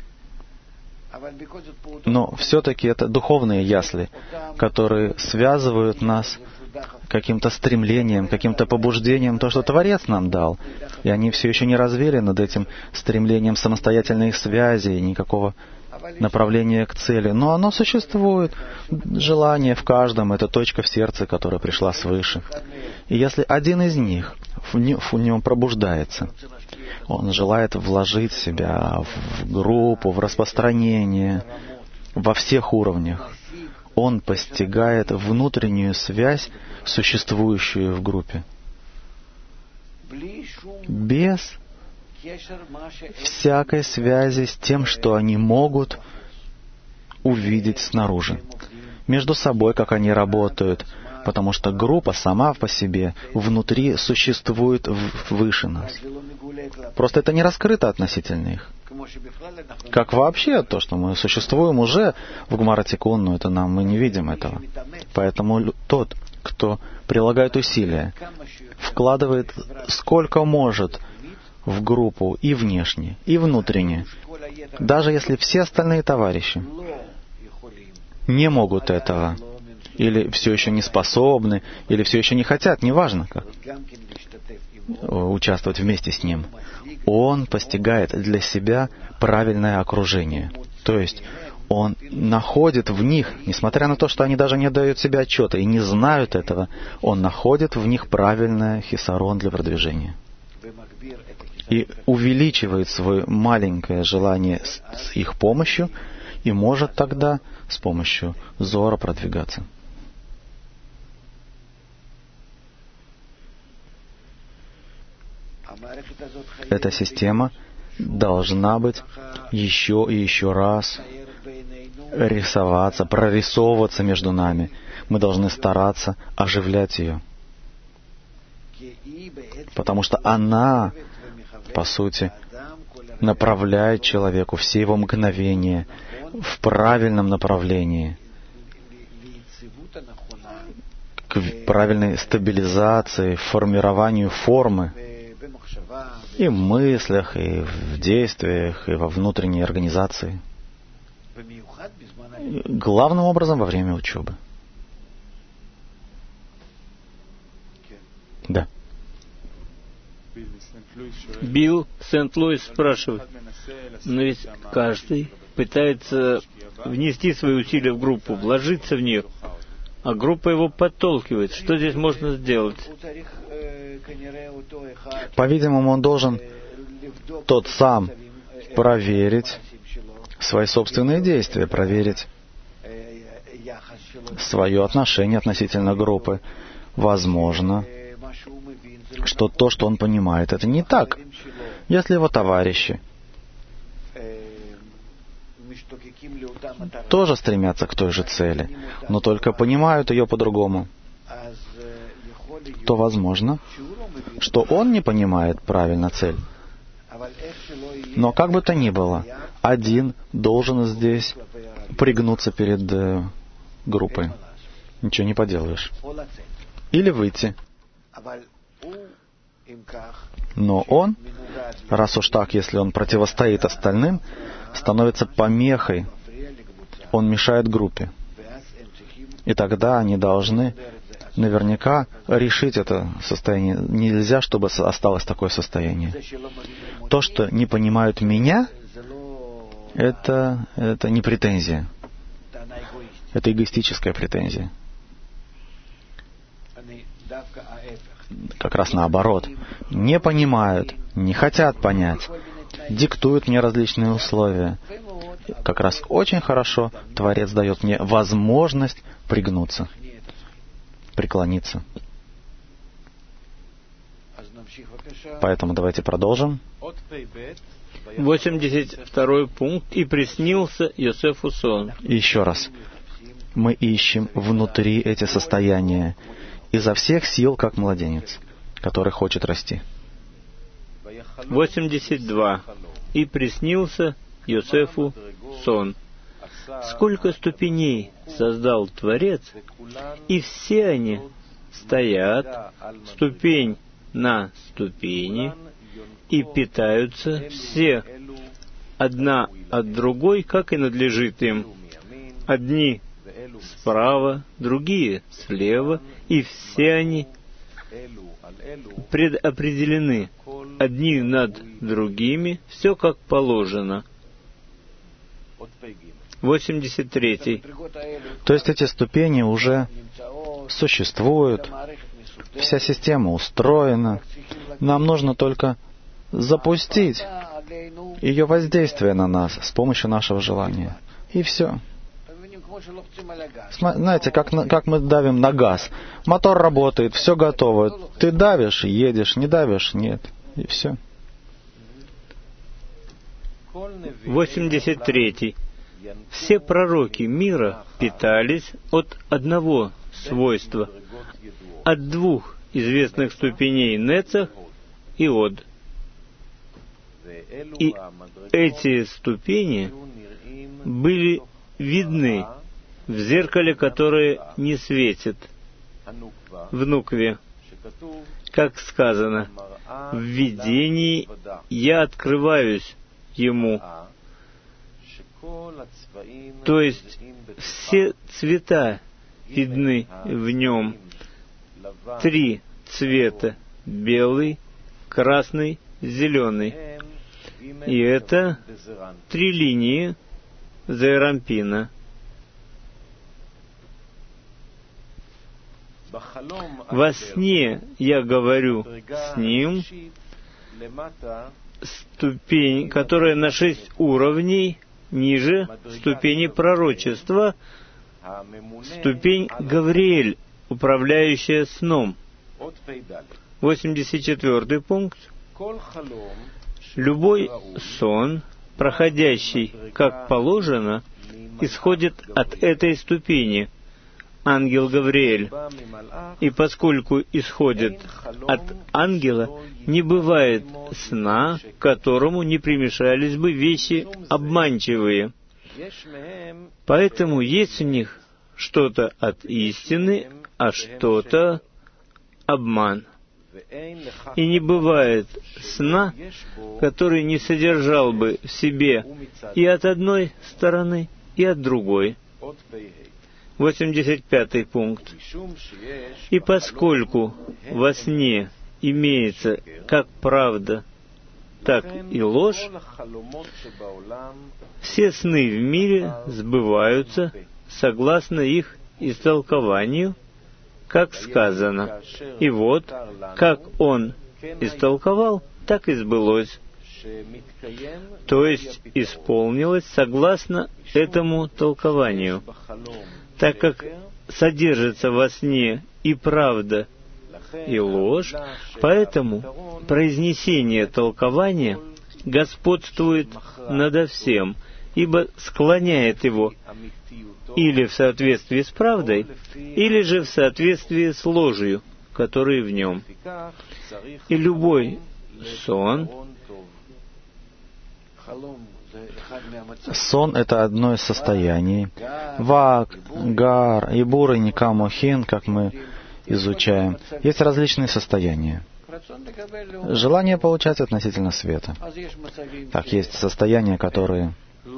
Но все-таки это духовные ясли, которые связывают нас каким-то стремлением, каким-то побуждением, то, что Творец нам дал. И они все еще не развили над этим стремлением самостоятельной связи, никакого направления к цели. Но оно существует. Желание в каждом — это точка в сердце, которая пришла свыше. И если один из них в нем пробуждается, он желает вложить себя в группу, в распространение, во всех уровнях. он постигает внутреннюю связь, существующую в группе. Без всякой связи с тем, что они могут увидеть снаружи. Между собой, как они работают, потому что группа сама по себе внутри существует выше нас. Просто это не раскрыто относительно их. Как вообще то, что мы существуем уже в Гмара Тикун, но это мы не видим этого. Поэтому тот, кто прилагает усилия, вкладывает сколько может в группу и внешне, и внутренне, даже если все остальные товарищи не могут этого, или все еще не способны, или все еще не хотят, неважно как, участвовать вместе с ним, он постигает для себя правильное окружение. То есть он находит в них, несмотря на то, что они даже не отдают себе отчета и не знают этого, он находит в них правильное хисарон для продвижения. И увеличивает свое маленькое желание с их помощью, и может тогда с помощью зора продвигаться. Эта система должна быть еще и еще раз рисоваться, прорисовываться между нами. Мы должны стараться оживлять ее. Потому что она, по сути, направляет человеку все его мгновения в правильном направлении, к правильной стабилизации, формированию формы и в мыслях, и в действиях, и во внутренней организации. Главным образом во время учебы. Да. Билл Сент-Луис спрашивает, но ведь каждый пытается внести свои усилия в группу, вложиться в нее, а группа его подталкивает. Что здесь можно сделать? По-видимому, он должен тот сам проверить свои собственные действия, проверить свое отношение относительно группы. Возможно, что то, что он понимает, это не так. Если его товарищи тоже стремятся к той же цели, но только понимают ее по-другому, то возможно, что он не понимает правильно цель. Но как бы то ни было, один должен здесь пригнуться перед группой. Ничего не поделаешь. Или выйти. Но он, раз уж так, если он противостоит остальным, становится помехой. Он мешает группе. И тогда они должны наверняка решить это состояние. Нельзя, чтобы осталось такое состояние. То, что не понимают меня, это не претензия. Это эгоистическая претензия. Как раз наоборот. Не понимают, не хотят понять, диктуют мне различные условия. Как раз очень хорошо Творец дает мне возможность пригнуться, преклониться. Поэтому давайте продолжим. 82 пункт. «И приснился Йосефу сон». Еще раз. Мы ищем внутри эти состояния изо всех сил, как младенец, который хочет расти. 82. «И приснился Йосефу сон». Сколько ступеней создал Творец, и все они стоят, ступень на ступени, и питаются все одна от другой, как и надлежит им. Одни справа, другие слева, и все они предопределены одни над другими, все как положено. 83. То есть эти ступени уже существуют, вся система устроена. Нам нужно только запустить ее воздействие на нас с помощью нашего желания. И все. Знаете, как мы давим на газ. Мотор работает, все готово. Ты давишь, едешь, не давишь, нет. И все. 83. Все пророки мира питались от одного свойства, от двух известных ступеней Нецах и Од. И эти ступени были видны в зеркале, которое не светит, в Нукве, как сказано: «В видении я открываюсь ему». То есть все цвета видны в нем. 3 цвета: белый, красный, зеленый. И это 3 линии Зерампина. Во сне я говорю с ним, ступень, которая на 6 уровней ниже ступени пророчества, ступень Гавриэль, управляющая сном. 84 пункт. Любой сон, проходящий как положено, исходит от этой ступени, ангел Гавриэль. И поскольку исходит от ангела, не бывает сна, к которому не примешались бы вещи обманчивые. Поэтому есть в них что-то от истины, а что-то обман. И не бывает сна, который не содержал бы в себе и от одной стороны, и от другой. 85 пункт. И поскольку во сне имеется как правда, так и ложь, все сны в мире сбываются согласно их истолкованию, как сказано. И вот, как он истолковал, так и сбылось. То есть исполнилось согласно этому толкованию. Так как содержится во сне и правда, и ложь, поэтому произнесение толкования господствует надо всем, ибо склоняет его или в соответствии с правдой, или же в соответствии с ложью, которая в нем. И любой сон — это одно из состояний. Вак, Гар, Ибур и Никамухин, как мы изучаем, есть различные состояния. Желание получать относительно света. Так, есть состояния, которые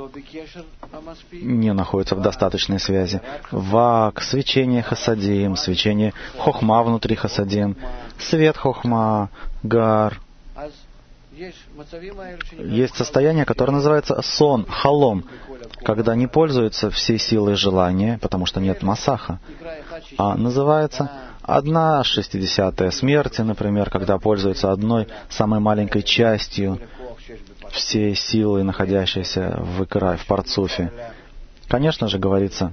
не находятся в достаточной связи. Вак, свечение хасадим, свечение хохма внутри хасадим, свет хохма, Гар. Есть состояние, которое называется сон, халом, когда не пользуются всей силой желания, потому что нет масаха, а называется 1/60 смерти, например, когда пользуются одной самой маленькой частью всей силы, находящейся в икра, в парцуфе. Конечно же, говорится,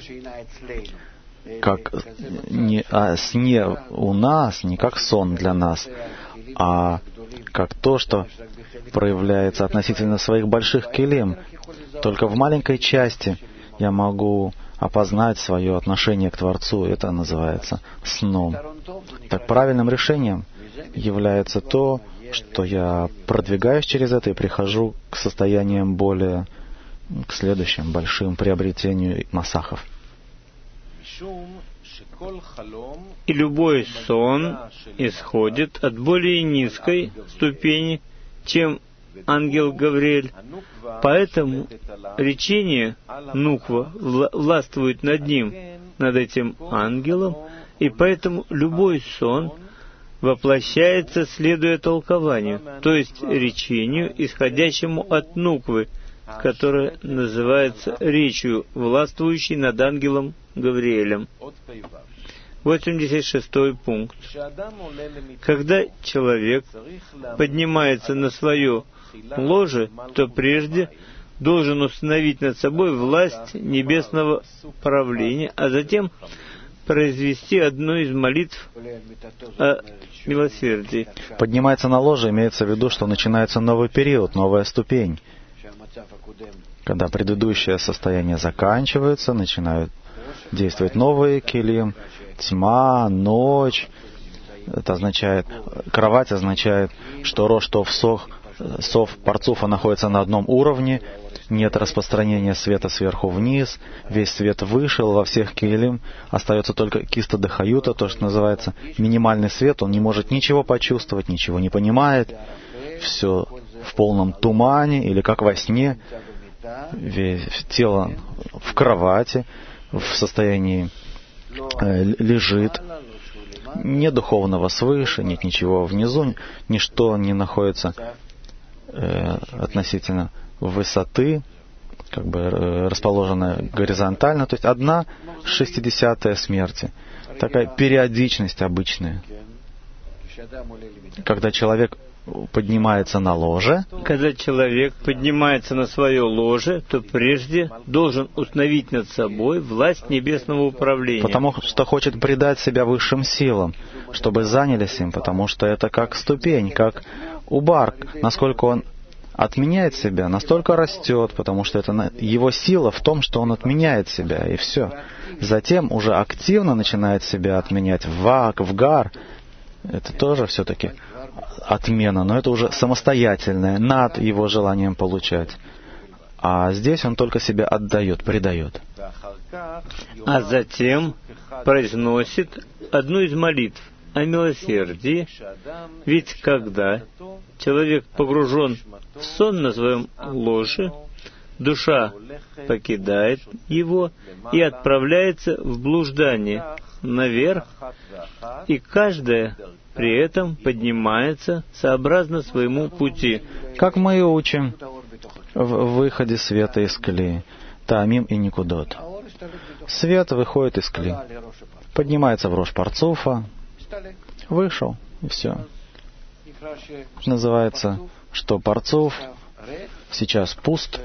как не о сне у нас, не как сон для нас, а как то, что проявляется относительно своих больших келим. Только в маленькой части я могу опознать свое отношение к Творцу. Это называется сном. Так правильным решением является то, что я продвигаюсь через это и прихожу к состояниям более, к следующим большим приобретению масахов. И любой сон исходит от более низкой ступени, чем ангел Гавриэль. Поэтому речение Нуква властвует над ним, над этим ангелом, и поэтому любой сон воплощается, следуя толкованию, то есть речению, исходящему от Нуквы, которая называется речью, властвующей над ангелом Гавриэлем. 86 пункт. Когда человек поднимается на свое ложе, то прежде должен установить над собой власть небесного правления, а затем произвести одну из молитв о милосердии. Поднимается на ложе, имеется в виду, что начинается новый период, новая ступень. Когда предыдущее состояние заканчивается, начинают действовать новые келим, тьма, ночь. Это означает, кровать означает, что рош, тов, сов, парцуфа находятся на одном уровне, нет распространения света сверху вниз, весь свет вышел во всех келим, остается только киста дехаюта, то, что называется минимальный свет, он не может ничего почувствовать, ничего не понимает, все в полном тумане или как во сне, весь тело в кровати, в состоянии лежит, нет духовного свыше, нет ничего внизу, ничто не находится относительно высоты, как бы расположенная горизонтально, то есть 1/60 смерти. Такая периодичность обычная. Когда человек поднимается на ложе, когда человек поднимается на свое ложе, то прежде должен установить над собой власть небесного управления. Потому что хочет предать себя высшим силам, чтобы занялись им, потому что это как ступень, как убар. Насколько он отменяет себя, настолько растет, потому что это его сила в том, что он отменяет себя, и все. Затем уже активно начинает себя отменять в вак, в гар. Это тоже все-таки отмена, но это уже самостоятельное, над его желанием получать. А здесь он только себя отдает, предает. А затем произносит одну из молитв о милосердии, ведь когда человек погружен в сон на своем ложе, душа покидает его и отправляется в блуждание наверх, и каждая при этом поднимается сообразно своему пути. Как мы и учим в выходе света из кли, Таамим и Никудот. Свет выходит из кли, поднимается в рош парцуфа, вышел, и все. Называется, что парцуф сейчас пуст.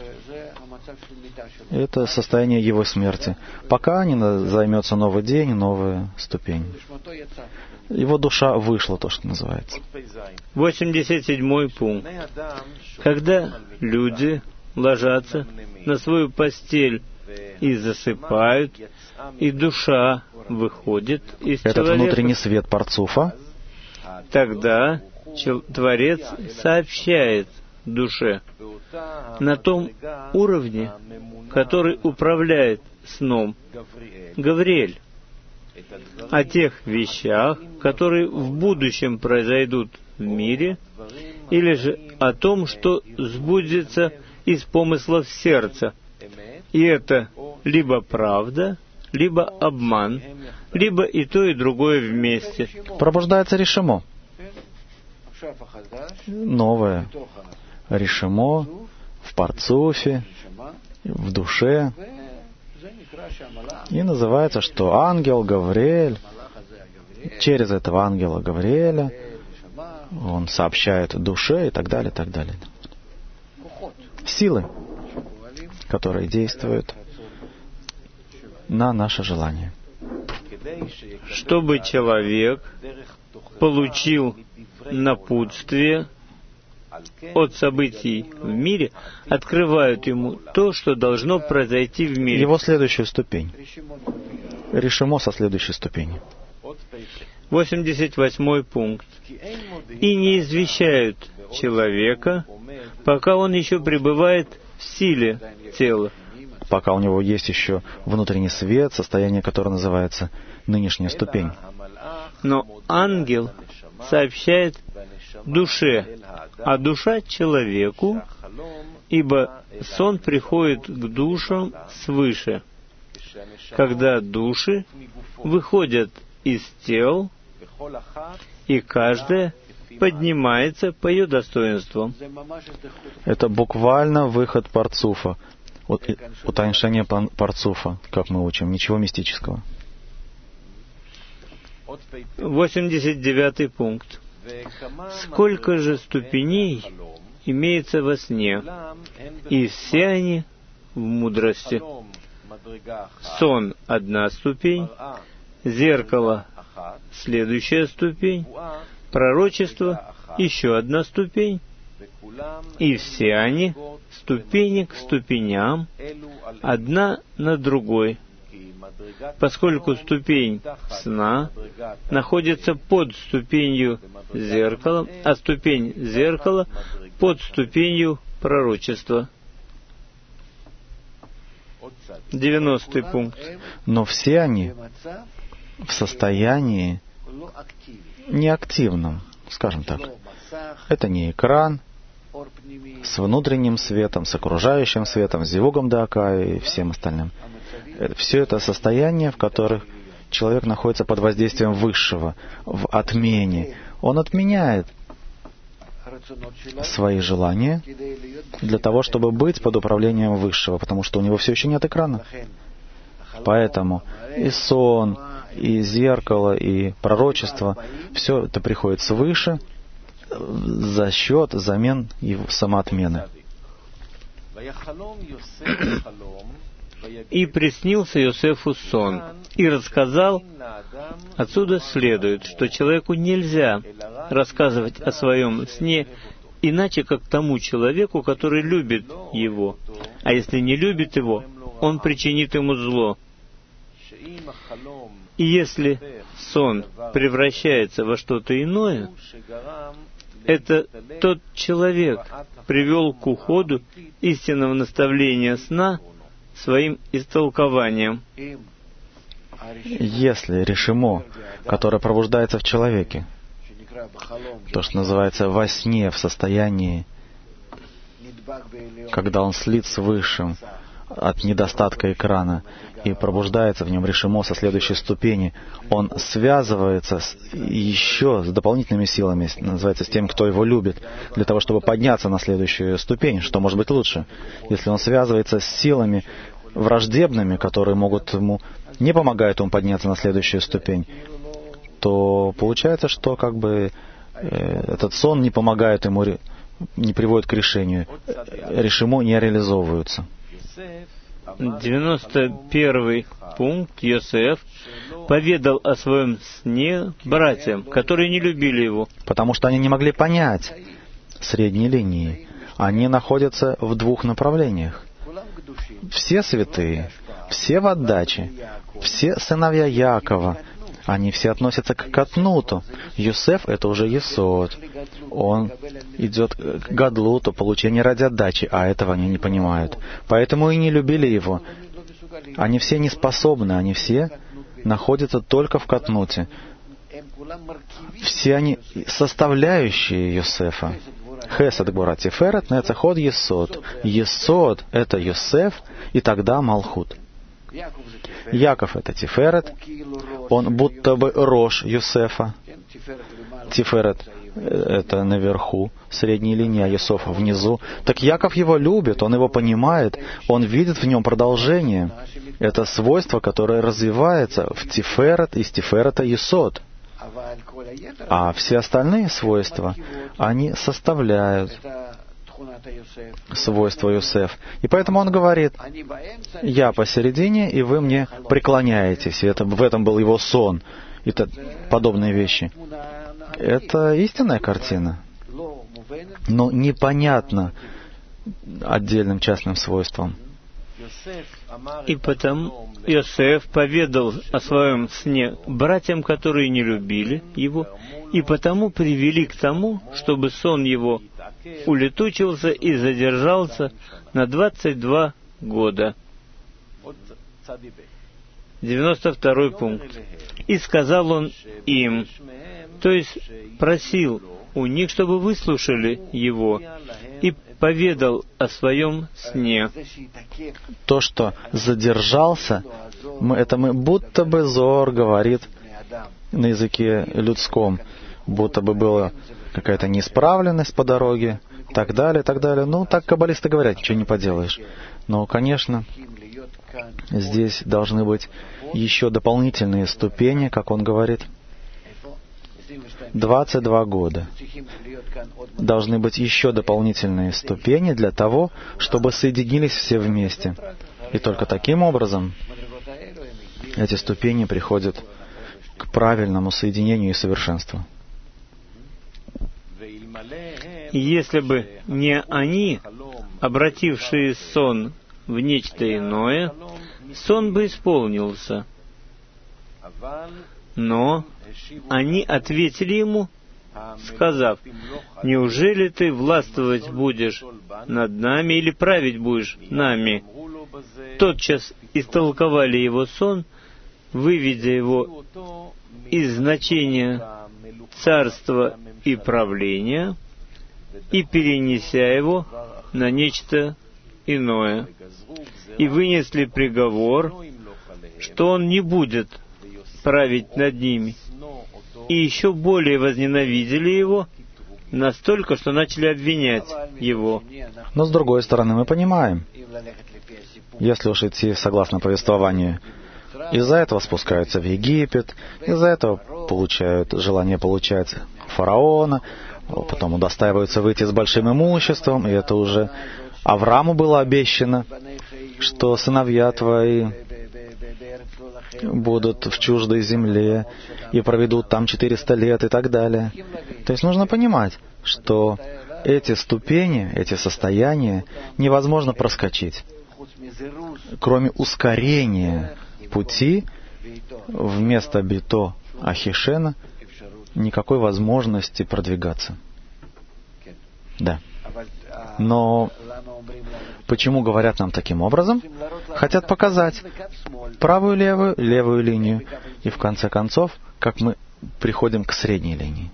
Это состояние его смерти. Пока не займется новый день, новая ступень. Его душа вышла, то, что называется. 87-й пункт. Когда люди ложатся на свою постель и засыпают, и душа выходит из человека, этот внутренний свет парцуфа, тогда Творец сообщает душе на том уровне, который управляет сном, Гавриэль, о тех вещах, которые в будущем произойдут в мире, или же о том, что сбудется из помыслов сердца. И это либо правда, либо обман, либо и то, и другое вместе. Пробуждается решимо. Новое решимо в парцуфе, в душе. И называется, что ангел Гавриэль, через этого ангела Гавриэля, он сообщает душе и так далее, и так далее. Силы, которые действуют на наше желание. Чтобы человек получил напутствие от событий в мире, открывают ему то, что должно произойти в мире. Его следующую ступень. Решимо со следующей ступени. 88-й пункт. И не извещают человека, пока он еще пребывает в силе тела. Пока у него есть еще внутренний свет, состояние которого называется нынешняя ступень. Но ангел сообщает душе, а душа человеку, ибо сон приходит к душам свыше, когда души выходят из тел, и каждая поднимается по ее достоинству. Это буквально выход парцуфа, утоншение парцуфа, как мы учим, ничего мистического. 89-й пункт. Сколько же ступеней имеется во сне, и все они в мудрости. Сон — одна ступень, зеркало — следующая ступень, пророчество — еще одна ступень, и все они ступени к ступеням, одна над другой, поскольку ступень сна находится под ступенью зеркала, а ступень зеркала под ступенью пророчества. 90-й пункт. Но все они в состоянии неактивном, скажем так. Это не экран с внутренним светом, с окружающим светом, с зивугом дака и всем остальным. Все это состояние, в которых человек находится под воздействием Высшего, в отмене. Он отменяет свои желания для того, чтобы быть под управлением Высшего, потому что у него все еще нет экрана. Поэтому и сон, и зеркало, и пророчество, все это приходит свыше за счет замен и самоотмены. И приснился Йосефу сон, и рассказал. Отсюда следует, что человеку нельзя рассказывать о своем сне иначе, как тому человеку, который любит его. А если не любит его, он причинит ему зло. И если сон превращается во что-то иное, это тот человек привел к уходу истинного наставления сна своим истолкованием. Если решимо, которое пробуждается в человеке, то, что называется во сне, в состоянии, когда он слит с Высшим от недостатка экрана, и пробуждается в нем решимо со следующей ступени, он связывается еще с дополнительными силами, называется, с тем, кто его любит, для того, чтобы подняться на следующую ступень, что может быть лучше. Если он связывается с силами враждебными, которые могут ему не помогают ему подняться на следующую ступень, то получается, что как бы этот сон не помогает ему, не приводит к решению. Решимо не реализовываются. 91-й пункт. Йосеф поведал о своем сне братьям, которые не любили его. Потому что они не могли понять средней линии. Они находятся в двух направлениях. Все святые, все в отдаче, все сыновья Якова, они все относятся к Катнуту. Йосеф — это уже Есод. Он идет к Гадлуту, получению ради отдачи, а этого они не понимают. Поэтому и не любили его. Они все не способны, они все находятся только в Катнуте. Все они составляющие Йосефа. Хесед, Гвура, Тиферет, Нецеход, Есод. Есод — это Йосеф, и тогда Малхут. Яков — это Тиферет, он будто бы рожь Йосефа. Тиферет — это наверху, средняя линия, а Йосеф внизу. Так Яков его любит, он его понимает, он видит в нем продолжение. Это свойство, которое развивается в Тиферет, из Тиферета Есод. А все остальные свойства, они составляют свойства Йосеф. И поэтому он говорит: «Я посередине, и вы мне преклоняетесь». И в этом был его сон. И подобные вещи. Это истинная картина, но непонятно отдельным частным свойствам. И потому Йосеф поведал о своем сне братьям, которые не любили его, и потому привели к тому, чтобы сон его улетучился и задержался на 22 года. 92-й пункт. «И сказал он им», то есть просил у них, чтобы выслушали его, и поведал о своем сне. То, что задержался, мы будто бы Зоар говорит на языке людском, будто бы была какая-то неисправленность по дороге, так далее, так далее. Ну, так каббалисты говорят, ничего не поделаешь. Но, конечно, здесь должны быть еще дополнительные ступени, как он говорит. 22 года. Должны быть еще дополнительные ступени для того, чтобы соединились все вместе. И только таким образом эти ступени приходят к правильному соединению и совершенству. Если бы не они, обратившие сон в нечто иное, сон бы исполнился. Но они ответили ему, сказав: «Неужели ты властвовать будешь над нами или править будешь нами?» Тотчас истолковали его сон, выведя его из значения царства и правления и перенеся его на нечто иное, и вынесли приговор, что он не будет править над ними, и еще более возненавидели его, настолько, что начали обвинять его. Но с другой стороны, мы понимаем, если уж идти согласно повествованию, из-за этого спускаются в Египет, из-за этого получают желание получать фараона, потом удостаиваются выйти с большим имуществом, и это уже Аврааму было обещано, что сыновья твои будут в чуждой земле и проведут там 400 лет и так далее. То есть нужно понимать, что эти ступени, эти состояния невозможно проскочить. Кроме ускорения пути вместо Бито Ахишена никакой возможности продвигаться. Да. Но почему говорят нам таким образом? Хотят показать правую, левую линию, и в конце концов, как мы приходим к средней линии.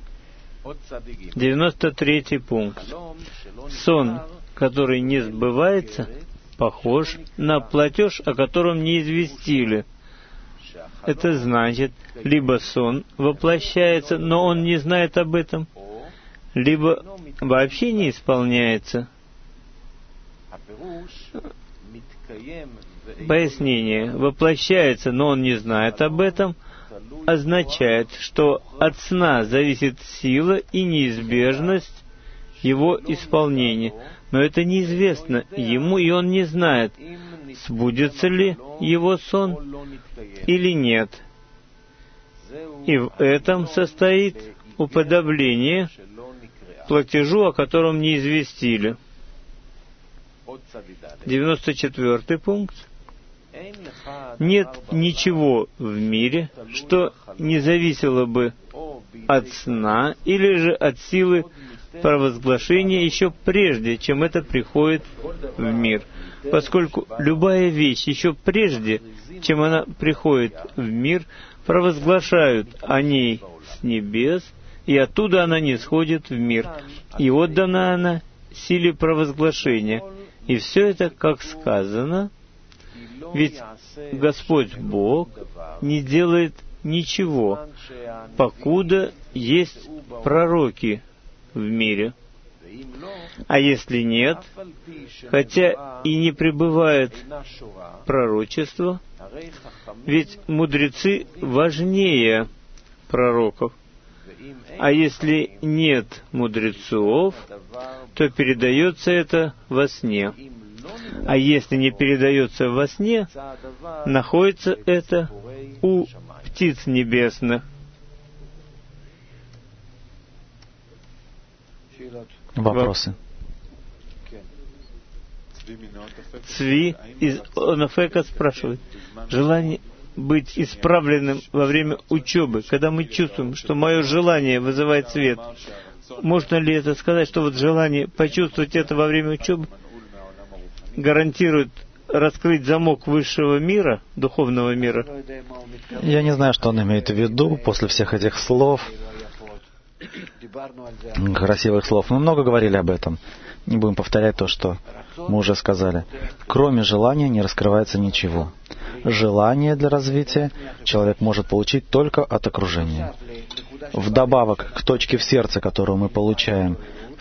93-й пункт. Сон, который не сбывается, похож на платеж, о котором не известили. Это значит, либо сон воплощается, но он не знает об этом, либо вообще не исполняется. Пояснение. Воплощается, но он не знает об этом, означает, что от сна зависит сила и неизбежность его исполнения. Но это неизвестно ему, и он не знает, сбудется ли его сон или нет. И в этом состоит уподобление платежу, о котором не известили. 94-й пункт. Нет ничего в мире, что не зависело бы от сна или же от силы провозглашения еще прежде, чем это приходит в мир. Поскольку любая вещь еще прежде, чем она приходит в мир, провозглашают о ней с небес, и оттуда она не сходит в мир. И отдана она силе провозглашения. И все это, как сказано, ведь Господь Бог не делает ничего, покуда есть пророки в мире. А если нет, хотя и не пребывает пророчество, ведь мудрецы важнее пророков. А если нет мудрецов, то передается это во сне. А если не передается во сне, находится это у птиц небесных. Вопросы? Цви из Онофека спрашивает: желание быть исправленным во время учебы, когда мы чувствуем, что мое желание вызывает свет, можно ли это сказать, что вот желание почувствовать это во время учебы гарантирует раскрыть замок высшего мира, духовного мира? Я не знаю, что он имеет в виду после всех этих слов, красивых слов. Мы много говорили об этом. Не будем повторять то, что мы уже сказали. Кроме желания не раскрывается ничего. Желание для развития человек может получить только от окружения. Вдобавок к точке в сердце, которую мы получаем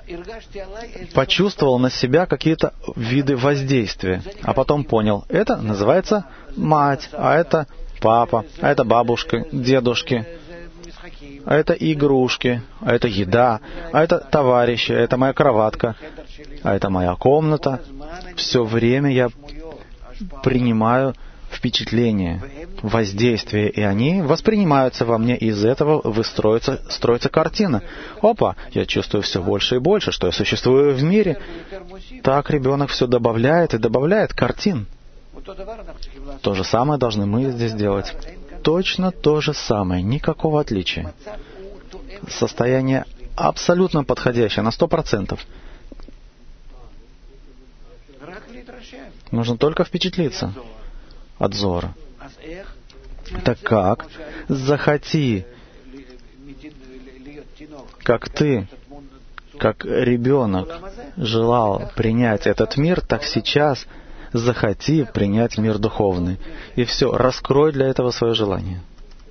почувствовал на себя какие-то виды воздействия, а потом понял, это называется мать, а это папа, а это бабушка, дедушки, а это игрушки, а это еда, а это товарищи, а это моя кроватка, а это моя комната. Все время я принимаю впечатления, воздействия, и они воспринимаются во мне, и из этого строится картина. Опа, я чувствую все больше и больше, что я существую в мире. Так ребенок все добавляет и добавляет картин. То же самое должны мы здесь делать. Точно то же самое, никакого отличия. Состояние абсолютно подходящее, на 100%. Нужно только впечатлиться от зора. Так как? Захоти, как ты, как ребенок желал принять этот мир, так сейчас захоти принять мир духовный. И все, раскрой для этого свое желание.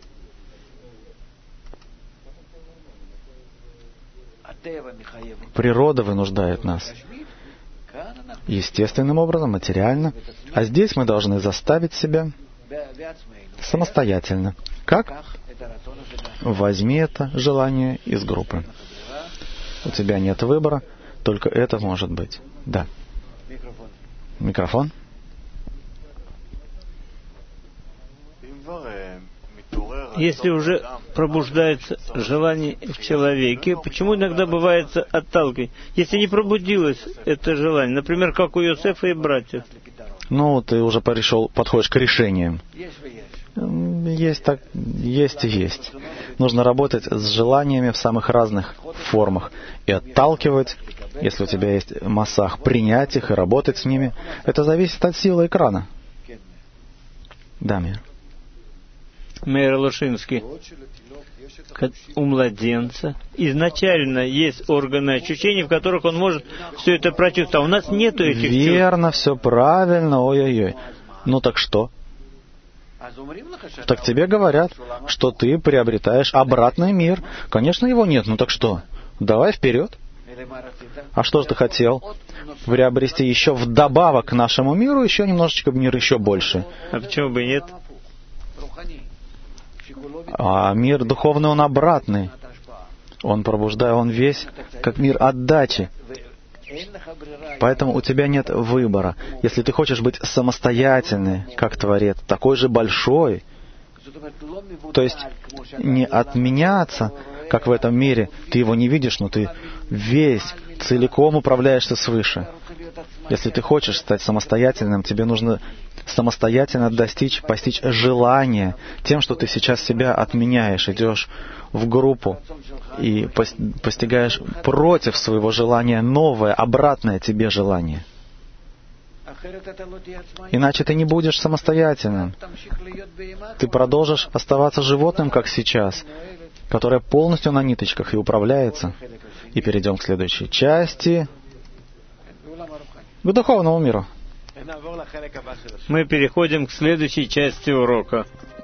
Природа вынуждает нас. Естественным образом, материально. А здесь мы должны заставить себя самостоятельно. Как? Возьми это желание из группы. У тебя нет выбора, только это может быть. Да. Микрофон. Если уже пробуждается желание в человеке, почему иногда бывает отталкивание? Если не пробудилось это желание, например, как у Йосефа и братьев. Ну, ты уже подходишь к решениям. Есть так, есть и есть. Нужно работать с желаниями в самых разных формах и отталкивать, если у тебя есть массах, принять их и работать с ними. Это зависит от силы экрана. Да, Мир. Мейер Лушинский. У младенца изначально есть органы ощущений, в которых он может все это прочувствовать. А у нас нету этих чувств. Верно, все правильно, ой-ой-ой. Ну так что? Так тебе говорят, что ты приобретаешь обратный мир. Конечно, его нет, ну так что? Давай вперед. А что же ты хотел? Приобрести еще вдобавок к нашему миру еще немножечко мир еще больше. А почему бы нет? А мир духовный, он обратный. Он пробуждает, он весь как мир отдачи. Поэтому у тебя нет выбора. Если ты хочешь быть самостоятельный, как Творец, такой же большой, то есть не отменяться, как в этом мире, ты его не видишь, но ты весь целиком управляешься свыше. Если ты хочешь стать самостоятельным, тебе нужно самостоятельно постичь желание тем, что ты сейчас себя отменяешь, идешь в группу и постигаешь против своего желания новое, обратное тебе желание. Иначе ты не будешь самостоятельным. Ты продолжишь оставаться животным, как сейчас, которое полностью на ниточках и управляется. И перейдем к следующей части, к духовному миру. Мы переходим к следующей части урока.